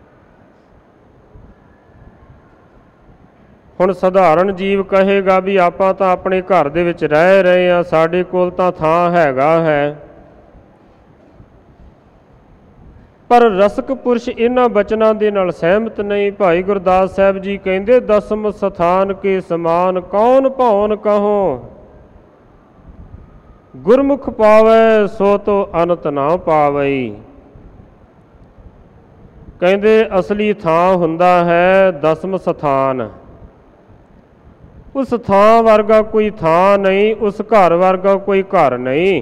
ਹੁਣ ਸਧਾਰਨ ਜੀਵ ਕਹੇਗਾ ਵੀ ਆਪਾਂ ਤਾਂ ਆਪਣੇ ਘਰ ਦੇ ਵਿੱਚ ਰਹਿ ਰਹੇ ਹਾਂ, ਸਾਡੇ ਕੋਲ ਤਾਂ ਥਾਂ ਹੈਗਾ ਹੈ, ਪਰ ਰਸਕ ਪੁਰਸ਼ ਇਹਨਾਂ ਬਚਨਾਂ ਦੇ ਨਾਲ ਸਹਿਮਤ ਨਹੀਂ। ਭਾਈ ਗੁਰਦਾਸ ਸਾਹਿਬ ਜੀ ਕਹਿੰਦੇ ਦਸਮ ਸਥਾਨ ਕੇ ਸਮਾਨ, ਕੌਣ ਭਉਨ ਕਹੋ, ਗੁਰਮੁਖ ਪਾਵੈ ਸੋ ਤੋ ਅਨੰਤ ਨਾ ਪਾਵਈ। ਕਹਿੰਦੇ ਅਸਲੀ ਥਾਂ ਹੁੰਦਾ ਹੈ ਦਸਮ ਸਥਾਨ। ਉਸ ਥਾਂ ਵਰਗਾ ਕੋਈ ਥਾਂ ਨਹੀਂ, ਉਸ ਘਰ ਵਰਗਾ ਕੋਈ ਘਰ ਨਹੀਂ।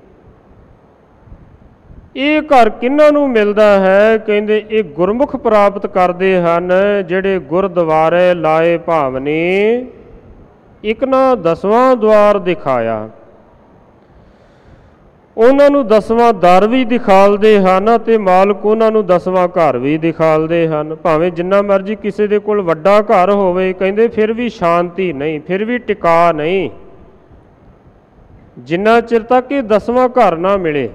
ਇਹ ਘਰ ਕਿਹਨਾਂ ਨੂੰ ਮਿਲਦਾ ਹੈ? ਕਹਿੰਦੇ ਇਹ ਗੁਰਮੁਖ ਪ੍ਰਾਪਤ ਕਰਦੇ ਹਨ, ਜਿਹੜੇ ਗੁਰਦੁਆਰੇ ਲਾਏ ਭਾਵਨੀ, ਇੱਕ ਨਾ 10ਵਾਂ ਦੁਆਰ ਦਿਖਾਇਆ। ਉਹਨਾਂ ਨੂੰ 10ਵਾਂ ਦਰ ਵੀ ਦਿਖਾਲਦੇ ਹਨ ਅਤੇ ਮਾਲਕ ਉਹਨਾਂ ਨੂੰ 10ਵਾਂ ਘਰ ਵੀ ਦਿਖਾਲਦੇ ਹਨ। ਭਾਵੇਂ ਜਿੰਨਾ ਮਰਜ਼ੀ ਕਿਸੇ ਦੇ ਕੋਲ ਵੱਡਾ ਘਰ ਹੋਵੇ, ਕਹਿੰਦੇ ਫਿਰ ਵੀ ਸ਼ਾਂਤੀ ਨਹੀਂ, ਫਿਰ ਵੀ ਟਿਕਾ ਨਹੀਂ, ਜਿੰਨਾ ਚਿਰ ਤੱਕ ਇਹ 10ਵਾਂ ਘਰ ਨਾ ਮਿਲੇ।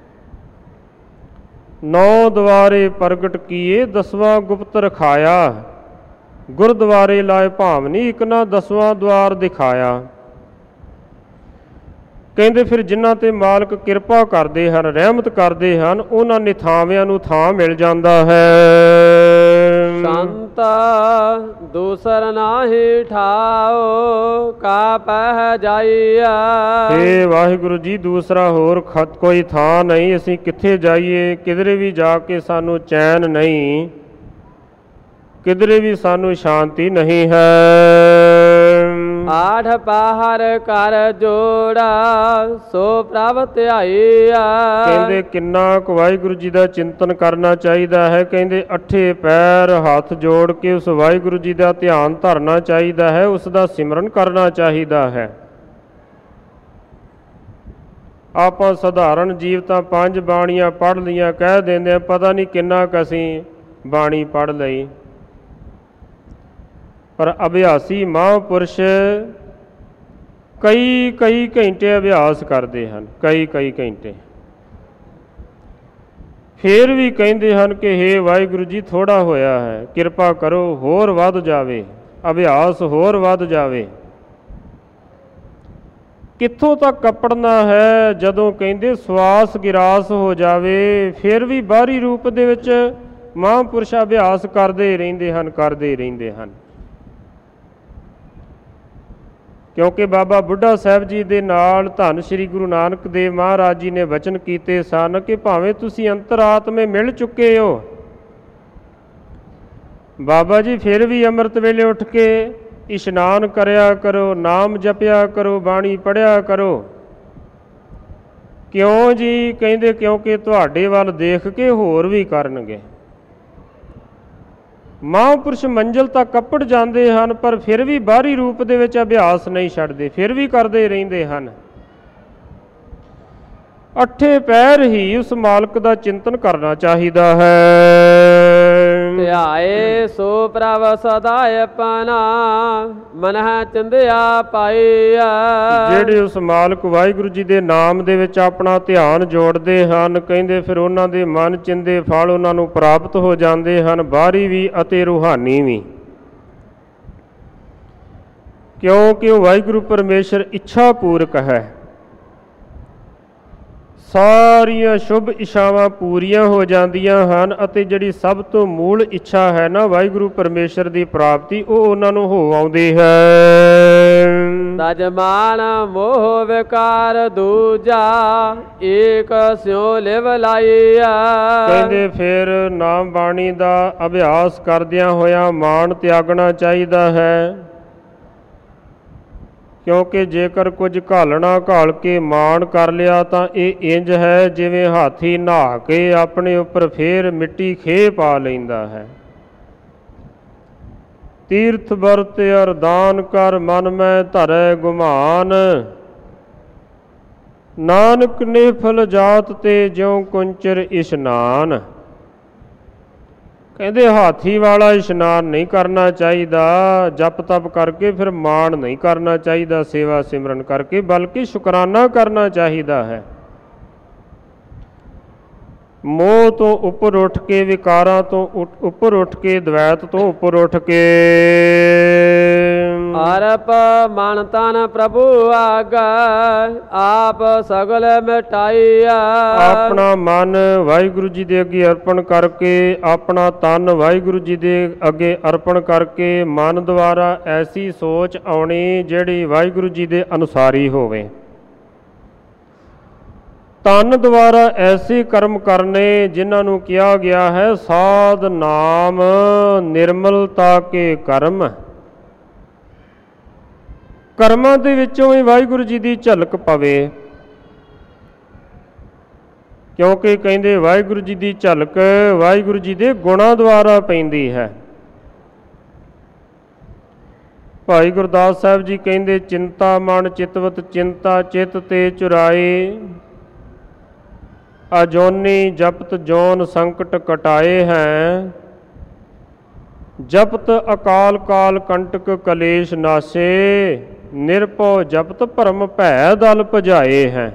9 ਦੁਆਰੇ ਪ੍ਰਗਟ ਕੀਏ, 10ਵਾਂ ਗੁਪਤ ਰਖਾਇਆ। ਗੁਰਦੁਆਰੇ ਲਾਏ ਭਾਵਨੀ, ਇੱਕ ਨਾ 10ਵਾਂ ਦੁਆਰ ਦਿਖਾਇਆ। ਕਹਿੰਦੇ ਫਿਰ ਜਿਨ੍ਹਾਂ ਤੇ ਮਾਲਕ ਕਿਰਪਾ ਕਰਦੇ ਹਨ, ਰਹਿਮਤ ਕਰਦੇ ਹਨ, ਉਹਨਾਂ ਨਿਥਾਵਿਆਂ ਨੂੰ ਥਾਂ ਮਿਲ ਜਾਂਦਾ ਹੈ। ਸੰਤ ਦੂਸਰ ਨਾਹੀ ਠਾਓ, ਕਾ ਪਹਿ ਜਾਈਆ। ਹੇ ਵਾਹਿਗੁਰੂ ਜੀ, ਦੂਸਰਾ ਹੋਰ ਕੋਈ ਥਾਂ ਨਹੀਂ, ਅਸੀਂ ਕਿੱਥੇ ਜਾਈਏ? ਕਿਧਰੇ ਵੀ ਜਾ ਕੇ ਸਾਨੂੰ ਚੈਨ ਨਹੀਂ, ਕਿਧਰੇ ਵੀ ਸਾਨੂੰ ਸ਼ਾਂਤੀ ਨਹੀਂ ਹੈ। ਆਠ ਪਾਹਰ ਕਰ ਜੋੜਾ, ਸੋ ਪ੍ਰਭ ਧਿਆਈਆ। ਕਹਿੰਦੇ ਕਿੰਨਾ ਕੁ ਵਾਹਿਗੁਰੂ ਜੀ ਦਾ ਚਿੰਤਨ ਕਰਨਾ ਚਾਹੀਦਾ ਹੈ। ਕਹਿੰਦੇ 8 ਪੈਰ ਹੱਥ ਜੋੜ ਕੇ ਉਸ ਵਾਹਿਗੁਰੂ ਜੀ ਦਾ ਧਿਆਨ ਧਰਨਾ ਚਾਹੀਦਾ ਹੈ, ਉਸ ਦਾ ਸਿਮਰਨ ਕਰਨਾ ਚਾਹੀਦਾ ਹੈ। ਆਪਾਂ ਸਧਾਰਨ ਜੀਵ ਤਾਂ 5 ਬਾਣੀਆਂ ਪੜ੍ਹ ਲਈਆਂ, ਕਹਿ ਦਿੰਦੇ ਆ ਪਤਾ ਨਹੀਂ ਕਿੰਨਾ ਕੁ ਅਸੀਂ ਬਾਣੀ ਪੜ੍ਹ ਲਈ। ਪਰ ਅਭਿਆਸੀ ਮਹਾਂਪੁਰਸ਼ ਕਈ ਘੰਟੇ ਅਭਿਆਸ ਕਰਦੇ ਹਨ, ਕਈ ਘੰਟੇ, ਫਿਰ ਵੀ ਕਹਿੰਦੇ ਹਨ ਕਿ ਹੇ ਵਾਹਿਗੁਰੂ ਜੀ ਥੋੜ੍ਹਾ ਹੋਇਆ ਹੈ, ਕਿਰਪਾ ਕਰੋ ਹੋਰ ਵੱਧ ਜਾਵੇ, ਅਭਿਆਸ ਹੋਰ ਵੱਧ ਜਾਵੇ। ਕਿੱਥੋਂ ਤੱਕ ਕੱਪੜਨਾ ਹੈ? ਜਦੋਂ ਕਹਿੰਦੇ ਸਵਾਸ ਗਿਰਾਸ ਹੋ ਜਾਵੇ, ਫਿਰ ਵੀ ਬਾਹਰੀ ਰੂਪ ਦੇ ਵਿੱਚ ਮਹਾਂਪੁਰਸ਼ ਅਭਿਆਸ ਕਰਦੇ ਰਹਿੰਦੇ ਹਨ। ਕਿਉਂਕਿ ਬਾਬਾ ਬੁੱਢਾ ਸਾਹਿਬ ਜੀ ਦੇ ਨਾਲ ਧੰਨ ਸ਼੍ਰੀ ਗੁਰੂ ਨਾਨਕ ਦੇਵ ਮਹਾਰਾਜ ਜੀ ਨੇ ਵਚਨ ਕੀਤੇ ਸਨ ਕਿ ਭਾਵੇਂ ਤੁਸੀਂ ਅੰਤਰਾਤਮੇ ਮਿਲ ਚੁੱਕੇ ਹੋ, ਬਾਬਾ ਜੀ ਫਿਰ ਵੀ ਅੰਮ੍ਰਿਤ ਵੇਲੇ ਉੱਠ ਕੇ ਇਸ਼ਨਾਨ ਕਰਿਆ ਕਰੋ, ਨਾਮ ਜਪਿਆ ਕਰੋ, ਬਾਣੀ ਪੜ੍ਹਿਆ ਕਰੋ। ਕਿਉਂ ਜੀ? ਕਹਿੰਦੇ ਕਿਉਂਕਿ ਤੁਹਾਡੇ ਵੱਲ ਦੇਖ ਕੇ ਹੋਰ ਵੀ ਕਰਨਗੇ। ਮਹਾਂਪੁਰਸ਼ ਮੰਜ਼ਿਲ ਤੱਕ ਕੱਪੜ ਜਾਂਦੇ ਹਨ, ਪਰ ਫਿਰ ਵੀ ਬਾਹਰੀ ਰੂਪ ਦੇ ਵਿੱਚ ਅਭਿਆਸ ਨਹੀਂ ਛੱਡਦੇ, ਫਿਰ ਵੀ ਕਰਦੇ ਰਹਿੰਦੇ ਹਨ। ਅੱਠੇ ਪੈਰ ਹੀ ਉਸ ਮਾਲਕ ਦਾ ਚਿੰਤਨ ਕਰਨਾ ਚਾਹੀਦਾ ਹੈ। ਧਿਆਏ ਸੋ ਪ੍ਰਭ ਸਦਾ ਆਪਣਾ, ਮਨਹਿ ਚਿੰਦਿਆ ਪਾਈਆ। ਜਿਹੜੇ ਉਸ ਮਾਲਕ ਵਾਹਿਗੁਰੂ ਜੀ ਦੇ ਨਾਮ ਦੇ ਵਿੱਚ ਆਪਣਾ ਧਿਆਨ ਜੋੜਦੇ ਹਨ, ਕਹਿੰਦੇ ਫਿਰ ਉਹਨਾਂ ਦੇ ਮਨ ਚਿੰਦੇ ਫਲ ਉਹਨਾਂ ਨੂੰ ਪ੍ਰਾਪਤ ਹੋ ਜਾਂਦੇ ਹਨ, ਬਾਹਰੀ ਵੀ ਅਤੇ ਰੂਹਾਨੀ ਵੀ। ਕਿਉਂਕਿ ਉਹ ਵਾਹਿਗੁਰੂ ਪਰਮੇਸ਼ਰ ਇੱਛਾ ਪੂਰਕ ਹੈ। ਸਾਰੀਆਂ ਸ਼ੁਭ ਇੱਛਾਵਾਂ ਪੂਰੀਆਂ ਹੋ ਜਾਂਦੀਆਂ ਹਨ ਅਤੇ ਜਿਹੜੀ ਸਭ ਤੋਂ ਮੂਲ ਇੱਛਾ ਹੈ ਨਾ ਵਾਹਿਗੁਰੂ ਪਰਮੇਸ਼ਰ ਦੀ ਪ੍ਰਾਪਤੀ, ਉਹ ਉਹਨਾਂ ਨੂੰ ਹੋ ਆਉਂਦੀ ਹੈ। ਤਜਮਾਨ ਮੋਹ ਵਿਕਾਰ ਦੂਜਾ, ਏਕ ਸਿਉ ਲਿਵ ਲਾਈਆ। ਕਹਿੰਦੇ ਫਿਰ ਨਾਮ ਬਾਣੀ ਦਾ ਅਭਿਆਸ ਕਰਦਿਆਂ ਹੋਇਆਂ ਮਾਣ ਤਿਆਗਣਾ ਚਾਹੀਦਾ ਹੈ। ਕਿਉਂਕਿ ਜੇਕਰ ਕੁਝ ਘਾਲਣਾ ਘਾਲ ਕੇ ਮਾਣ ਕਰ ਲਿਆ ਤਾਂ ਇਹ ਇੰਜ ਹੈ ਜਿਵੇਂ ਹਾਥੀ ਨਹਾ ਕੇ ਆਪਣੇ ਉੱਪਰ ਫੇਰ ਮਿੱਟੀ ਖੇ ਪਾ ਲੈਂਦਾ ਹੈ। ਤੀਰਥ ਵਰਤ ਅਰਦਾਨ ਕਰ ਮਨ ਮੈਂ ਧਰੈ ਗੁਮਾਨ, ਨਾਨਕ ਨਿਫਲ ਜਾਤ ਤੇ ਜਿਉ ਕੁੰਚਰ ਇਸ਼ਨਾਨ। ਕਹਿੰਦੇ ਹਾਥੀ ਵਾਲਾ ਇਸ਼ਨਾਨ ਨਹੀਂ ਕਰਨਾ ਚਾਹੀਦਾ, ਜਪ ਤਪ ਕਰਕੇ ਫਿਰ ਮਾਣ ਨਹੀਂ ਕਰਨਾ ਚਾਹੀਦਾ ਸੇਵਾ ਸਿਮਰਨ ਕਰਕੇ, ਬਲਕਿ ਸ਼ੁਕਰਾਨਾ ਕਰਨਾ ਚਾਹੀਦਾ ਹੈ। ਮੋਹ ਤੋਂ ਉੱਪਰ ਉੱਠ ਕੇ, ਵਿਕਾਰਾਂ ਤੋਂ ਉੱਪਰ ਉੱਠ ਕੇ, ਦਵੈਤ ਤੋਂ ਉੱਪਰ ਉੱਠ ਕੇ। ਅਰਪ ਮਨ ਤਨ ਪ੍ਰਭੂ ਆਗਾ, ਆਪ ਸਗਲ ਮਿਟਾਈਆ। ਆਪਣਾ ਮਨ ਵਾਹਿਗੁਰੂ ਜੀ ਦੇ ਅੱਗੇ ਅਰਪਣ ਕਰਕੇ, ਆਪਣਾ ਤਨ ਵਾਹਿਗੁਰੂ ਜੀ ਦੇ ਅੱਗੇ ਅਰਪਣ ਕਰਕੇ ਮਨ ਦੁਆਰਾ ਐਸੀ ਸੋਚ ਆਉਣੀ ਜਿਹੜੀ ਵਾਹਿਗੁਰੂ ਜੀ ਦੇ ਅਨੁਸਾਰੀ ਹੋਵੇ। ਤਨ ਦੁਆਰਾ ਐਸੇ ਕਰਮ ਕਰਨੇ ਜਿਨ੍ਹਾਂ ਨੂੰ ਕਿਹਾ ਗਿਆ ਹੈ ਸਾਧ ਨਾਮ ਨਿਰਮਲਤਾ ਕੇ ਕਰਮ। ਕਰਮਾਂ ਦੇ ਵਿੱਚੋਂ ਹੀ ਵਾਹਿਗੁਰੂ ਜੀ ਦੀ ਝਲਕ ਪਵੇ। ਕਿਉਂਕਿ ਕਹਿੰਦੇ ਵਾਹਿਗੁਰੂ ਜੀ ਦੀ ਝਲਕ ਵਾਹਿਗੁਰੂ ਜੀ ਦੇ ਗੁਣਾਂ ਦੁਆਰਾ ਪੈਂਦੀ ਹੈ। ਭਾਈ ਗੁਰਦਾਸ ਸਾਹਿਬ ਜੀ ਕਹਿੰਦੇ ਚਿੰਤਾ ਮਨ ਚਿਤਵਤ ਚਿੰਤਾ ਚਿਤ ਤੇ ਚੁਰਾਏ, ਅਜੋਨੀ ਜਪਤ ਜੋਨ ਸੰਕਟ ਕਟਾਏ ਹੈ। ਜਪਤ ਅਕਾਲ ਕਾਲ ਕੰਟਕ ਕਲੇਸ਼ ਨਾਸੇ, ਨਿਰਭਉ ਜਪਤ ਭਰਮ ਭੈ ਦਲ ਭਜਾਏ ਹੈ।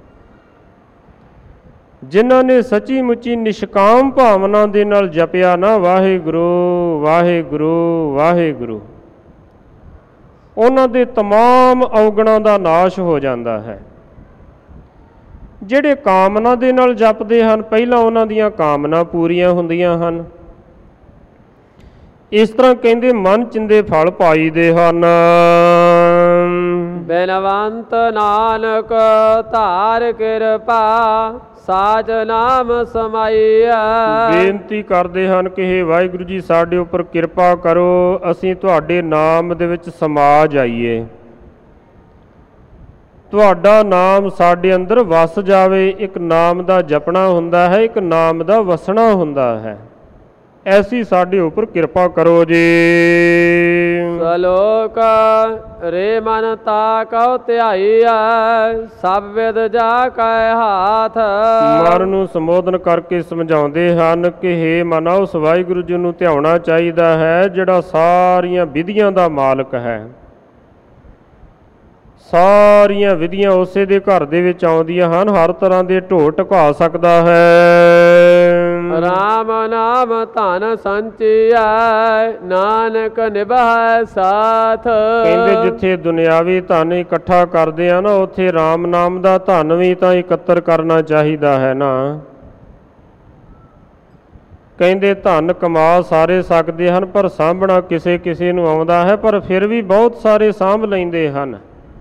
ਜਿਨ੍ਹਾਂ ਨੇ ਸੱਚੀ ਮੁੱਚੀ ਨਿਸ਼ਕਾਮ ਭਾਵਨਾ ਦੇ ਨਾਲ ਜਪਿਆ ਨਾ ਵਾਹਿਗੁਰੂ ਵਾਹਿਗੁਰੂ ਵਾਹਿਗੁਰੂ, ਉਹਨਾਂ ਦੇ ਤਮਾਮ ਔਗਣਾਂ ਦਾ ਨਾਸ਼ ਹੋ ਜਾਂਦਾ ਹੈ। ਜਿਹੜੇ ਕਾਮਨਾ ਦੇ ਨਾਲ ਜਪਦੇ ਹਨ, ਪਹਿਲਾਂ ਉਹਨਾਂ ਦੀਆਂ ਕਾਮਨਾ ਪੂਰੀਆਂ ਹੁੰਦੀਆਂ ਹਨ। ਇਸ ਤਰ੍ਹਾਂ ਕਹਿੰਦੇ ਮਨ ਚਿੰਦੇ ਫਲ ਪਾਈਦੇ ਹਨ। ਬੇਨਵੰਤ ਨਾਨਕ ਧਾਰ ਕਿਰਪਾ, ਸਾਚ ਨਾਮ ਸਮਾਈਆ। ਬੇਨਤੀ ਕਰਦੇ ਹਨ ਕਿ ਹੇ ਵਾਹਿਗੁਰੂ ਜੀ ਸਾਡੇ ਉੱਪਰ ਕਿਰਪਾ ਕਰੋ, ਅਸੀਂ ਤੁਹਾਡੇ ਨਾਮ ਦੇ ਵਿੱਚ ਸਮਾ ਜਾਈਏ, ਤੁਹਾਡਾ ਨਾਮ ਸਾਡੇ ਅੰਦਰ ਵਸ ਜਾਵੇ। ਇੱਕ ਨਾਮ ਦਾ ਜਪਣਾ ਹੁੰਦਾ ਹੈ, ਇੱਕ ਨਾਮ ਦਾ ਵਸਣਾ ਹੁੰਦਾ ਹੈ। ਐਸੀ ਸਾਡੇ ਉੱਪਰ ਕਿਰਪਾ ਕਰੋ ਜੀ। ਸਲੋਕ ਰੇ ਮਨ ਤਾ ਕਉ ਧਿਆਈਐ ਸਭ ਵਿਦ ਜਾ ਕੈ ਹਾਥ। ਮਨ ਨੂੰ ਸੰਬੋਧਨ ਕਰਕੇ ਸਮਝਾਉਂਦੇ ਹਨ ਕਿ ਹੇ ਮਨਾ ਉਸ ਵਾਹਿਗੁਰੂ ਜੀ ਨੂੰ ਧਿਆਉਣਾ ਚਾਹੀਦਾ ਹੈ ਜਿਹੜਾ ਸਾਰੀਆਂ ਵਿਧੀਆਂ ਦਾ ਮਾਲਕ ਹੈ। ਸਾਰੀਆਂ ਵਿਧੀਆਂ ਉਸੇ ਦੇ ਘਰ ਦੇ ਵਿੱਚ ਆਉਂਦੀਆਂ ਹਨ, ਹਰ ਤਰ੍ਹਾਂ ਦੇ ਢੋ ਢਕਾ ਸਕਦਾ ਹੈ। ਰਾਮ ਨਾਮ ਧਨ ਸੰਚੀਐ ਨਾਨਕ ਨਿਭਾਇ ਸਾਥ। ਕਹਿੰਦੇ ਜਿੱਥੇ ਦੁਨਿਆਵੀ ਧਨ ਇਕੱਠਾ ਕਰਦੇ ਆ ਨਾ, ਉੱਥੇ ਰਾਮ ਨਾਮ ਦਾ ਧਨ ਵੀ ਤਾਂ ਇਕੱਤਰ ਕਰਨਾ ਚਾਹੀਦਾ ਹੈ ਨਾ। ਕਹਿੰਦੇ ਧਨ ਕਮਾ ਸਾਰੇ ਸਕਦੇ ਹਨ, ਪਰ ਸਾਂਭਣਾ ਕਿਸੇ ਕਿਸੇ ਨੂੰ ਆਉਂਦਾ ਹੈ, ਪਰ ਫਿਰ ਵੀ ਬਹੁਤ ਸਾਰੇ ਸਾਂਭ ਲੈਂਦੇ ਹਨ।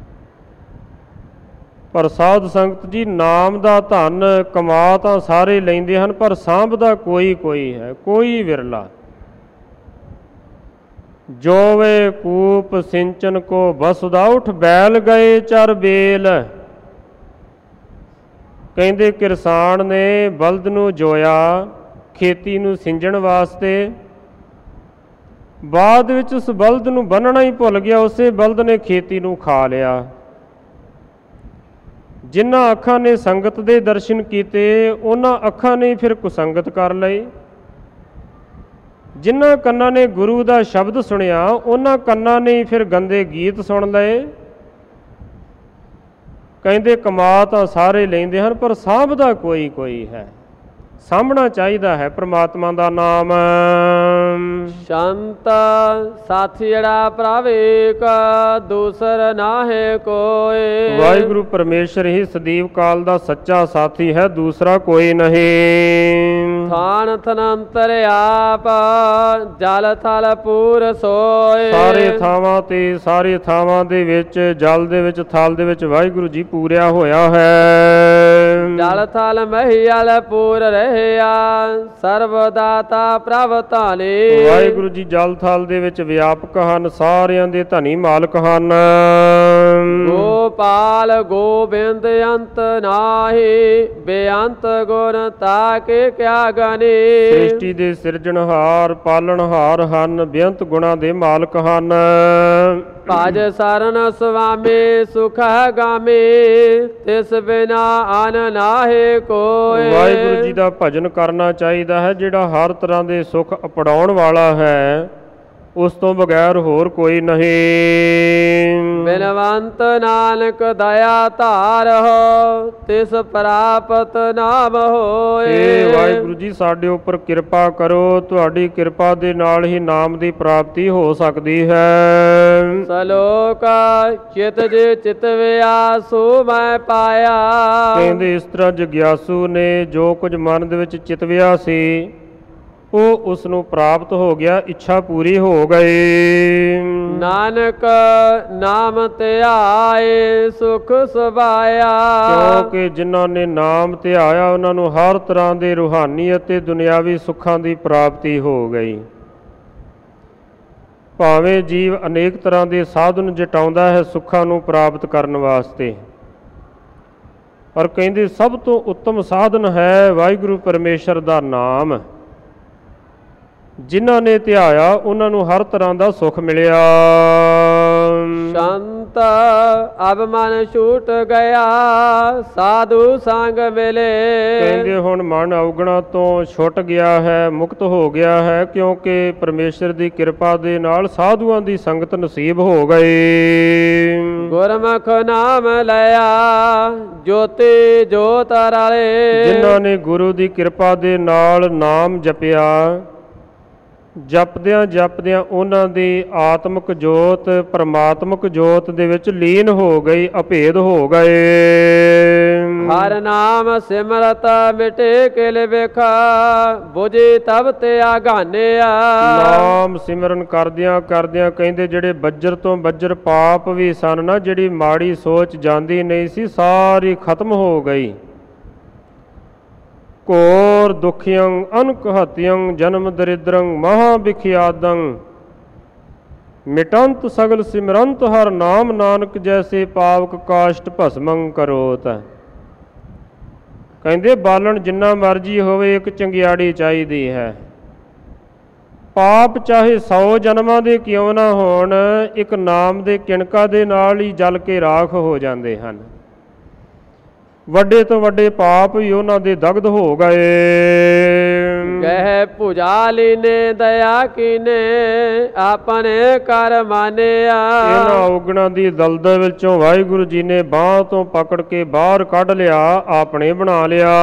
ਪਰ ਸਾਧ ਸੰਗਤ ਜੀ, ਨਾਮ ਦਾ ਧਨ ਕਮਾ ਤਾਂ ਸਾਰੇ ਲੈਂਦੇ ਹਨ, ਪਰ ਸਾਂਭਦਾ ਕੋਈ ਕੋਈ ਹੈ, ਕੋਈ ਵਿਰਲਾ। ਜੋਵੇ ਕੂਪ ਸਿੰਚਨ ਕੋ ਬਸੁਦਾ ਉਠ ਬੈਲ ਗਏ ਚਰ ਬੇਲ। ਕਹਿੰਦੇ ਕਿਰਸਾਨ ਨੇ ਬਲਦ ਨੂੰ ਜੋਇਆ ਖੇਤੀ ਨੂੰ ਸਿੰਜਣ ਵਾਸਤੇ, ਬਾਅਦ ਵਿੱਚ ਉਸ ਬਲਦ ਨੂੰ ਬੰਨਣਾ ਹੀ ਭੁੱਲ ਗਿਆ, ਉਸੇ ਬਲਦ ਨੇ ਖੇਤੀ ਨੂੰ ਖਾ ਲਿਆ। ਜਿਨ੍ਹਾਂ ਅੱਖਾਂ ਨੇ ਸੰਗਤ ਦੇ ਦਰਸ਼ਨ ਕੀਤੇ, ਉਹਨਾਂ ਅੱਖਾਂ ਨੇ ਫਿਰ ਕੁਸੰਗਤ ਕਰ ਲਈ। ਜਿਨ੍ਹਾਂ ਕੰਨਾਂ ਨੇ ਗੁਰੂ ਦਾ ਸ਼ਬਦ ਸੁਣਿਆ, ਉਹਨਾਂ ਕੰਨਾਂ ਨੇ ਫਿਰ ਗੰਦੇ ਗੀਤ ਸੁਣ ਲਏ। ਕਹਿੰਦੇ ਕਮਾ ਤਾਂ ਸਾਰੇ ਲੈਂਦੇ ਹਨ, ਪਰ ਸਾਂਭਦਾ ਕੋਈ ਕੋਈ ਹੈ। ਸਾਂਭਣਾ ਚਾਹੀਦਾ ਹੈ ਪ੍ਰਮਾਤਮਾ ਦਾ ਨਾਮ। ਸ਼ੰਤ ਸਾਥੀੜਾ ਪ੍ਰਭ ਏਕ ਦੂਸਰ ਨਾਹਿ ਕੋਇ। ਵਾਹਿਗੁਰੂ ਪਰਮੇਸ਼ਰ ਹੀ ਸਦੀਵ ਕਾਲ ਦਾ ਸੱਚਾ ਸਾਥੀ ਹੈ, ਦੂਸਰਾ ਕੋਈ ਨਹੀਂ। ਥਾਨ ਥਨੰਤਰ ਆਪ ਜਲ ਥਲ ਪੂਰ ਸੋਏ। ਸਾਰੇ ਥਾਵਾਂ ਤੇ ਸਾਰੇ ਥਾਵਾਂ ਦੇ ਵਿੱਚ, ਜਲ ਦੇ ਵਿੱਚ, ਥਲ ਦੇ ਵਿੱਚ ਵਾਹਿਗੁਰੂ ਜੀ ਪੂਰਿਆ ਹੋਇਆ ਹੈ। ਜਲ ਥਲ ਮਹੀਲ ਪੂਰ ਰਹਿਆ ਸਰਬ ਦਾਤਾ ਪ੍ਰਭ ਧਾਨੀ। ਵਾਹਿਗੁਰੂ ਜੀ ਜਲ ਥਲ ਦੇ ਵਿੱਚ ਵਿਆਪਕ ਹਨ, ਸਾਰਿਆਂ ਦੇ ਧਨੀ ਮਾਲਕ ਹਨ। ਗੋਪਾਲ ਗੋਬਿੰਦ ਅੰਤ ਨਾਹੀ ਬੇਅੰਤ ਗੁਣ ਤਾਕੇ ਕਿਆ ਗਨੀ। ਸ੍ਰਿਸ਼ਟੀ ਦੇ ਸਿਰਜਣਹਾਰ ਪਾਲਣਹਾਰ ਹਨ, ਬੇਅੰਤ ਗੁਣਾਂ ਦੇ ਮਾਲਕ ਹਨ। ਭਜ ਸਰਨ ਸੁਆਮੀ ਸੁਖ ਗਾਮੀ ਤਿਸ ਬਿਨਾ ਅਨ ਨਾਹੀ ਕੋਇ। ਵਾਹਿਗੁਰੂ ਜੀ ਦਾ ਭਜਨ ਕਰਨਾ ਚਾਹੀਦਾ ਹੈ, ਜਿਹੜਾ ਹਰ ਤਰ੍ਹਾਂ ਦੇ ਸੁੱਖ ਅਪੜਾਉਣ ਵਾਲਾ ਹੈ, ਉਸ ਤੋਂ ਬਗੈਰ ਹੋਰ ਕੋਈ ਨਹੀਂ। ਬਿਨਵੰਤ ਨਾਨਕ ਦਇਆ ਧਾਰਹੁ ਤਿਸ ਪ੍ਰਾਪਤ ਨਾਮ ਹੋਏ। ਏ ਵਾਹਿਗੁਰੂ ਜੀ ਸਾਡੇ ਉੱਪਰ ਕਿਰਪਾ ਕਰੋ, ਤੁਹਾਡੀ ਕਿਰਪਾ ਦੇ ਨਾਲ ਹੀ ਨਾਮ ਦੀ ਪ੍ਰਾਪਤੀ ਹੋ ਸਕਦੀ ਹੈ। ਸਲੋਕ ਚਿਤ ਜੇ ਚਿਤਵਿਆ ਸੋ ਮੈਂ ਪਾਇਆ। ਕਹਿੰਦੇ ਇਸ ਤਰ੍ਹਾਂ ਜਗਿਆਸੂ ਨੇ ਜੋ ਕੁਝ ਮਨ ਦੇ ਵਿੱਚ ਚਿਤਵਿਆ ਸੀ, ਉਹ ਉਸ ਨੂੰ ਪ੍ਰਾਪਤ ਹੋ ਗਿਆ, ਇੱਛਾ ਪੂਰੀ ਹੋ ਗਈ। ਨਾਨਕ ਨਾਮ ਧਿਆਏ ਸੁਖ ਸੁਭਾਇਆ। ਕਿਉਂਕਿ ਜਿਨ੍ਹਾਂ ਨੇ ਨਾਮ ਧਿਆਇਆ, ਉਹਨਾਂ ਨੂੰ ਹਰ ਤਰ੍ਹਾਂ ਦੇ ਰੂਹਾਨੀ ਅਤੇ ਦੁਨਿਆਵੀ ਸੁੱਖਾਂ ਦੀ ਪ੍ਰਾਪਤੀ ਹੋ ਗਈ। ਭਾਵੇਂ ਜੀਵ ਅਨੇਕ ਤਰ੍ਹਾਂ ਦੇ ਸਾਧਨ ਜਟਾਉਂਦਾ ਹੈ ਸੁੱਖਾਂ ਨੂੰ ਪ੍ਰਾਪਤ ਕਰਨ ਵਾਸਤੇ, ਪਰ ਕਹਿੰਦੇ ਸਭ ਤੋਂ ਉੱਤਮ ਸਾਧਨ ਹੈ ਵਾਹਿਗੁਰੂ ਪਰਮੇਸ਼ਰ ਦਾ ਨਾਮ। ਜਿਨ੍ਹਾਂ ਨੇ ਧਿਆਇਆ ਉਹਨਾਂ ਨੂੰ ਹਰ ਤਰ੍ਹਾਂ ਦਾ ਸੁੱਖ ਮਿਲਿਆ। ਸ਼ੰਤ ਅਬ ਮਨ ਛੂਟ ਗਿਆ ਸਾਧੂ ਸੰਗ ਮਿਲੇ। ਕਹਿੰਦੇ ਹੁਣ ਮਨ ਔਗਣਾ ਤੋਂ ਛੁੱਟ ਗਿਆ ਹੈ, ਮੁਕਤ ਹੋ ਗਿਆ ਹੈ, ਕਿਉਂਕਿ ਪਰਮੇਸ਼ਰ ਦੀ ਕਿਰਪਾ ਦੇ ਨਾਲ ਸਾਧੂਆਂ ਦੀ ਸੰਗਤ ਨਸੀਬ ਹੋ ਗਈ। ਗੁਰਮੁਖ ਨਾਮ ਲਿਆ ਜੋਤੀ ਜੋਤ ਰਾਲੇ। ਜਿਨ੍ਹਾਂ ਨੇ ਗੁਰੂ ਦੀ ਕਿਰਪਾ ਦੇ ਨਾਲ ਨਾਮ ਜਪਿਆ, ਜਪਦਿਆਂ ਜਪਦਿਆਂ ਉਹਨਾਂ ਦੀ ਆਤਮਿਕ ਜੋਤ ਪਰਮਾਤਮਿਕ ਜੋਤ ਦੇ ਵਿੱਚ ਲੀਨ ਹੋ ਗਈ, ਅਭੇਦ ਹੋ ਗਏ। ਹਰ ਨਾਮ ਸਿਮਰਤ ਮਿਟੇ ਕਿਲ ਵੇਖਾ ਬੁਝੇ ਤਬ ਤੇ ਆਗਾਨਿਆ। ਨਾਮ ਸਿਮਰਨ ਕਰਦਿਆਂ ਕਰਦਿਆਂ ਕਹਿੰਦੇ ਜਿਹੜੇ ਬੱਜਰ ਤੋਂ ਬੱਜਰ ਪਾਪ ਵੀ ਸਨ ਨਾ, ਜਿਹੜੀ ਮਾੜੀ ਸੋਚ ਜਾਂਦੀ ਨਹੀਂ ਸੀ, ਸਾਰੀ ਖਤਮ ਹੋ ਗਈ। ਘੋਰ ਦੁਖਿਯੰ ਅਨਕਹਤਿਯੰ ਜਨਮ ਦਰਿਦਰੰ ਮਹਾ ਵਿਖਿਆਦੰ ਮਿਟੰਤ ਸਗਲ ਸਿਮਰੰਤ ਹਰ ਨਾਮ ਨਾਨਕ ਜੈਸੇ ਪਾਵਕ ਕਾਸ਼ਟ ਭਸਮੰ ਕਰੋਤ। ਕਹਿੰਦੇ ਬਾਲਣ ਜਿੰਨਾ ਮਰਜੀ ਹੋਵੇ, ਇੱਕ ਚੰਗਿਆੜੀ ਚਾਹੀਦੀ ਹੈ। ਪਾਪ ਚਾਹੇ 100 ਜਨਮਾਂ ਦੇ ਕਿਉਂ ਨਾ ਹੋਣ, ਇੱਕ ਨਾਮ ਦੇ ਕਿਣਕਾ ਦੇ ਨਾਲ ਹੀ ਜਲ ਕੇ ਰਾਖ ਹੋ ਜਾਂਦੇ ਹਨ। ਵੱਡੇ ਤੋਂ ਵੱਡੇ ਪਾਪ ਵੀ ਉਹਨਾਂ ਦੇ ਦਗਧ ਹੋ ਗਏ। ਕਹਿ ਭੁਜਾਲੀ ਨੇ ਦਇਆ ਕੀਨੇ ਆਪਣੇ ਕਰ ਮਾਨਿਆ। ਇਹਨਾਂ ਔਗਣਾਂ ਦੀ ਦਲਦਲ ਵਿੱਚੋਂ ਵਾਹਿਗੁਰੂ ਜੀ ਨੇ ਬਾਂਹ ਤੋਂ ਪਕੜ ਕੇ ਬਾਹਰ ਕੱਢ ਲਿਆ, ਆਪਣੇ ਬਣਾ ਲਿਆ।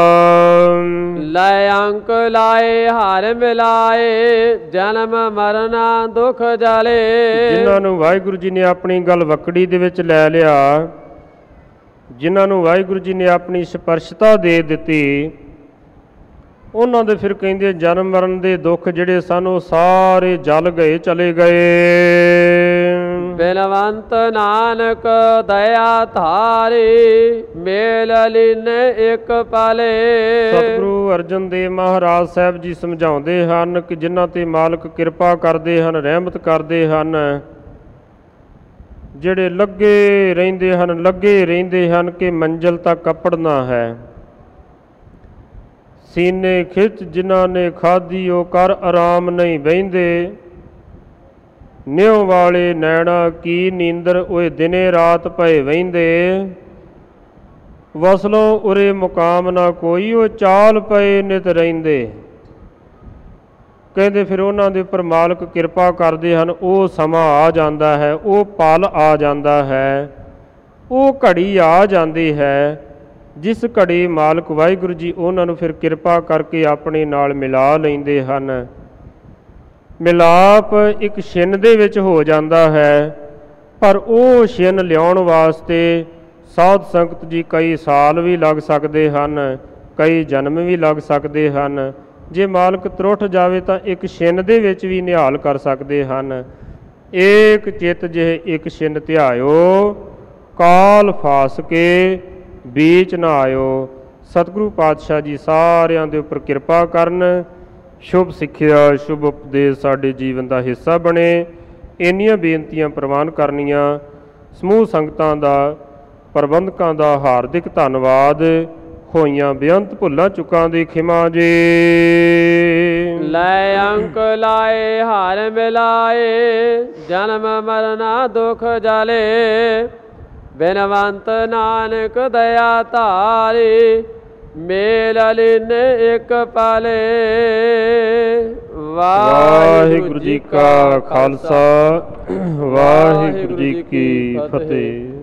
ਲੈ ਅੰਕ ਲਾਏ ਹਰ ਮਿਲਾਏ, ਜਨਮ ਮਰਨਾ ਦੁਖ ਜਾਲੇ। ਜਿਨ੍ਹਾਂ ਨੂੰ ਵਾਹਿਗੁਰੂ ਜੀ ਨੇ ਆਪਣੀ ਗੱਲ ਵਕੜੀ ਦੇ ਵਿੱਚ ਲੈ ਲਿਆ, ਜਿਨ੍ਹਾਂ ਨੂੰ ਵਾਹਿਗੁਰੂ ਜੀ ਨੇ ਆਪਣੀ ਸਪਰਸ਼ਤਾ ਦੇ ਦਿੱਤੀ, ਉਹਨਾਂ ਦੇ ਫਿਰ ਕਹਿੰਦੇ ਜਨਮ ਮਰਨ ਦੇ ਦੁੱਖ ਜਿਹੜੇ ਸਨ ਉਹ ਸਾਰੇ ਜਲ ਗਏ, ਚਲੇ ਗਏ। ਬਿਨਵੰਤ ਨਾਨਕ ਦਇਆ ਧਾਰੀ, ਮੇਲ ਲੀਨੇ ਇੱਕ ਪਾਲੇ। ਸਤਿਗੁਰੂ ਅਰਜਨ ਦੇਵ ਮਹਾਰਾਜ ਸਾਹਿਬ ਜੀ ਸਮਝਾਉਂਦੇ ਹਨ ਕਿ ਜਿਨ੍ਹਾਂ ਤੇ ਮਾਲਕ ਕਿਰਪਾ ਕਰਦੇ ਹਨ, ਰਹਿਮਤ ਕਰਦੇ ਹਨ, ਜਿਹੜੇ ਲੱਗੇ ਰਹਿੰਦੇ ਹਨ ਕਿ ਮੰਜ਼ਿਲ ਤੱਕ ਕੱਪੜਨਾ ਹੈ। ਸੀਨੇ ਖਿੱਚ ਜਿਨ੍ਹਾਂ ਨੇ ਖਾਧੀ ਉਹ ਕਰ ਆਰਾਮ ਨਹੀਂ ਬਹਿੰਦੇ, ਨਿਉ ਵਾਲੇ ਨੈਣਾ ਕੀ ਨੀਂਦਰ ਓਏ ਦਿਨੇ ਰਾਤ ਭਏ ਵਹਿੰਦੇ। ਵਸਲੋਂ ਉਰੇ ਮੁਕਾਮ ਨਾ ਕੋਈ ਉਹ ਚਾਲ ਪਏ ਨਿਤ ਰਹਿੰਦੇ। ਕਹਿੰਦੇ ਫਿਰ ਉਹਨਾਂ ਦੇ ਉੱਪਰ ਮਾਲਕ ਕਿਰਪਾ ਕਰਦੇ ਹਨ, ਉਹ ਸਮਾਂ ਆ ਜਾਂਦਾ ਹੈ, ਉਹ ਪਲ ਆ ਜਾਂਦਾ ਹੈ, ਉਹ ਘੜੀ ਆ ਜਾਂਦੀ ਹੈ ਜਿਸ ਘੜੀ ਮਾਲਕ ਵਾਹਿਗੁਰੂ ਜੀ ਉਹਨਾਂ ਨੂੰ ਫਿਰ ਕਿਰਪਾ ਕਰਕੇ ਆਪਣੇ ਨਾਲ ਮਿਲਾ ਲੈਂਦੇ ਹਨ। ਮਿਲਾਪ ਇੱਕ ਛਿਨ ਦੇ ਵਿੱਚ ਹੋ ਜਾਂਦਾ ਹੈ, ਪਰ ਉਹ ਛਿਨ ਲਿਆਉਣ ਵਾਸਤੇ ਸਾਧ ਸੰਗਤ ਜੀ ਕਈ ਸਾਲ ਵੀ ਲੱਗ ਸਕਦੇ ਹਨ, ਕਈ ਜਨਮ ਵੀ ਲੱਗ ਸਕਦੇ ਹਨ। ਜੇ ਮਾਲਕ ਤਰੁੱਠ ਜਾਵੇ ਤਾਂ ਇੱਕ ਛਿਨ ਦੇ ਵਿੱਚ ਵੀ ਨਿਹਾਲ ਕਰ ਸਕਦੇ ਹਨ। ਏਕ ਚਿੱਤ ਜਿਹੇ ਇੱਕ ਛਿਨ ਧਿਆਇਓ, ਕਾਲ ਫਾਸ ਕੇ ਬੀਚ ਨਾ ਆਇਓ। ਸਤਿਗੁਰੂ ਪਾਤਸ਼ਾਹ ਜੀ ਸਾਰਿਆਂ ਦੇ ਉੱਪਰ ਕਿਰਪਾ ਕਰਨ, ਸ਼ੁਭ ਸਿੱਖਿਆ ਸ਼ੁਭ ਉਪਦੇਸ਼ ਸਾਡੇ ਜੀਵਨ ਦਾ ਹਿੱਸਾ ਬਣੇ। ਇੰਨੀਆਂ ਬੇਨਤੀਆਂ ਪ੍ਰਵਾਨ ਕਰਨੀਆਂ। ਸਮੂਹ ਸੰਗਤਾਂ ਦਾ, ਪ੍ਰਬੰਧਕਾਂ ਦਾ ਹਾਰਦਿਕ ਧੰਨਵਾਦ। ਹੋਈਆਂ ਬੇਅੰਤ ਭੁੱਲਾਂ ਚੁੱਕਾਂ ਦੀ ਖਿਮਾ ਜੀ। ਲੈ ਅੰਕ ਲਾਏ ਹਰ ਮਿਲਾਏ, ਜਨਮ ਮਰਨਾ ਦੁਖ ਜਾਲੇ। ਬਿਨਵੰਤ ਨਾਨਕ ਦਇਆ ਧਾਰੀ, ਮੇਲ ਲੀਨੇ ਇੱਕ ਪਾਲੇ। ਵਾਹਿਗੁਰੂ ਜੀ ਕਾ ਖਾਲਸਾ, ਵਾਹਿਗੁਰੂ ਜੀ ਕੀ ਫਤਿਹ।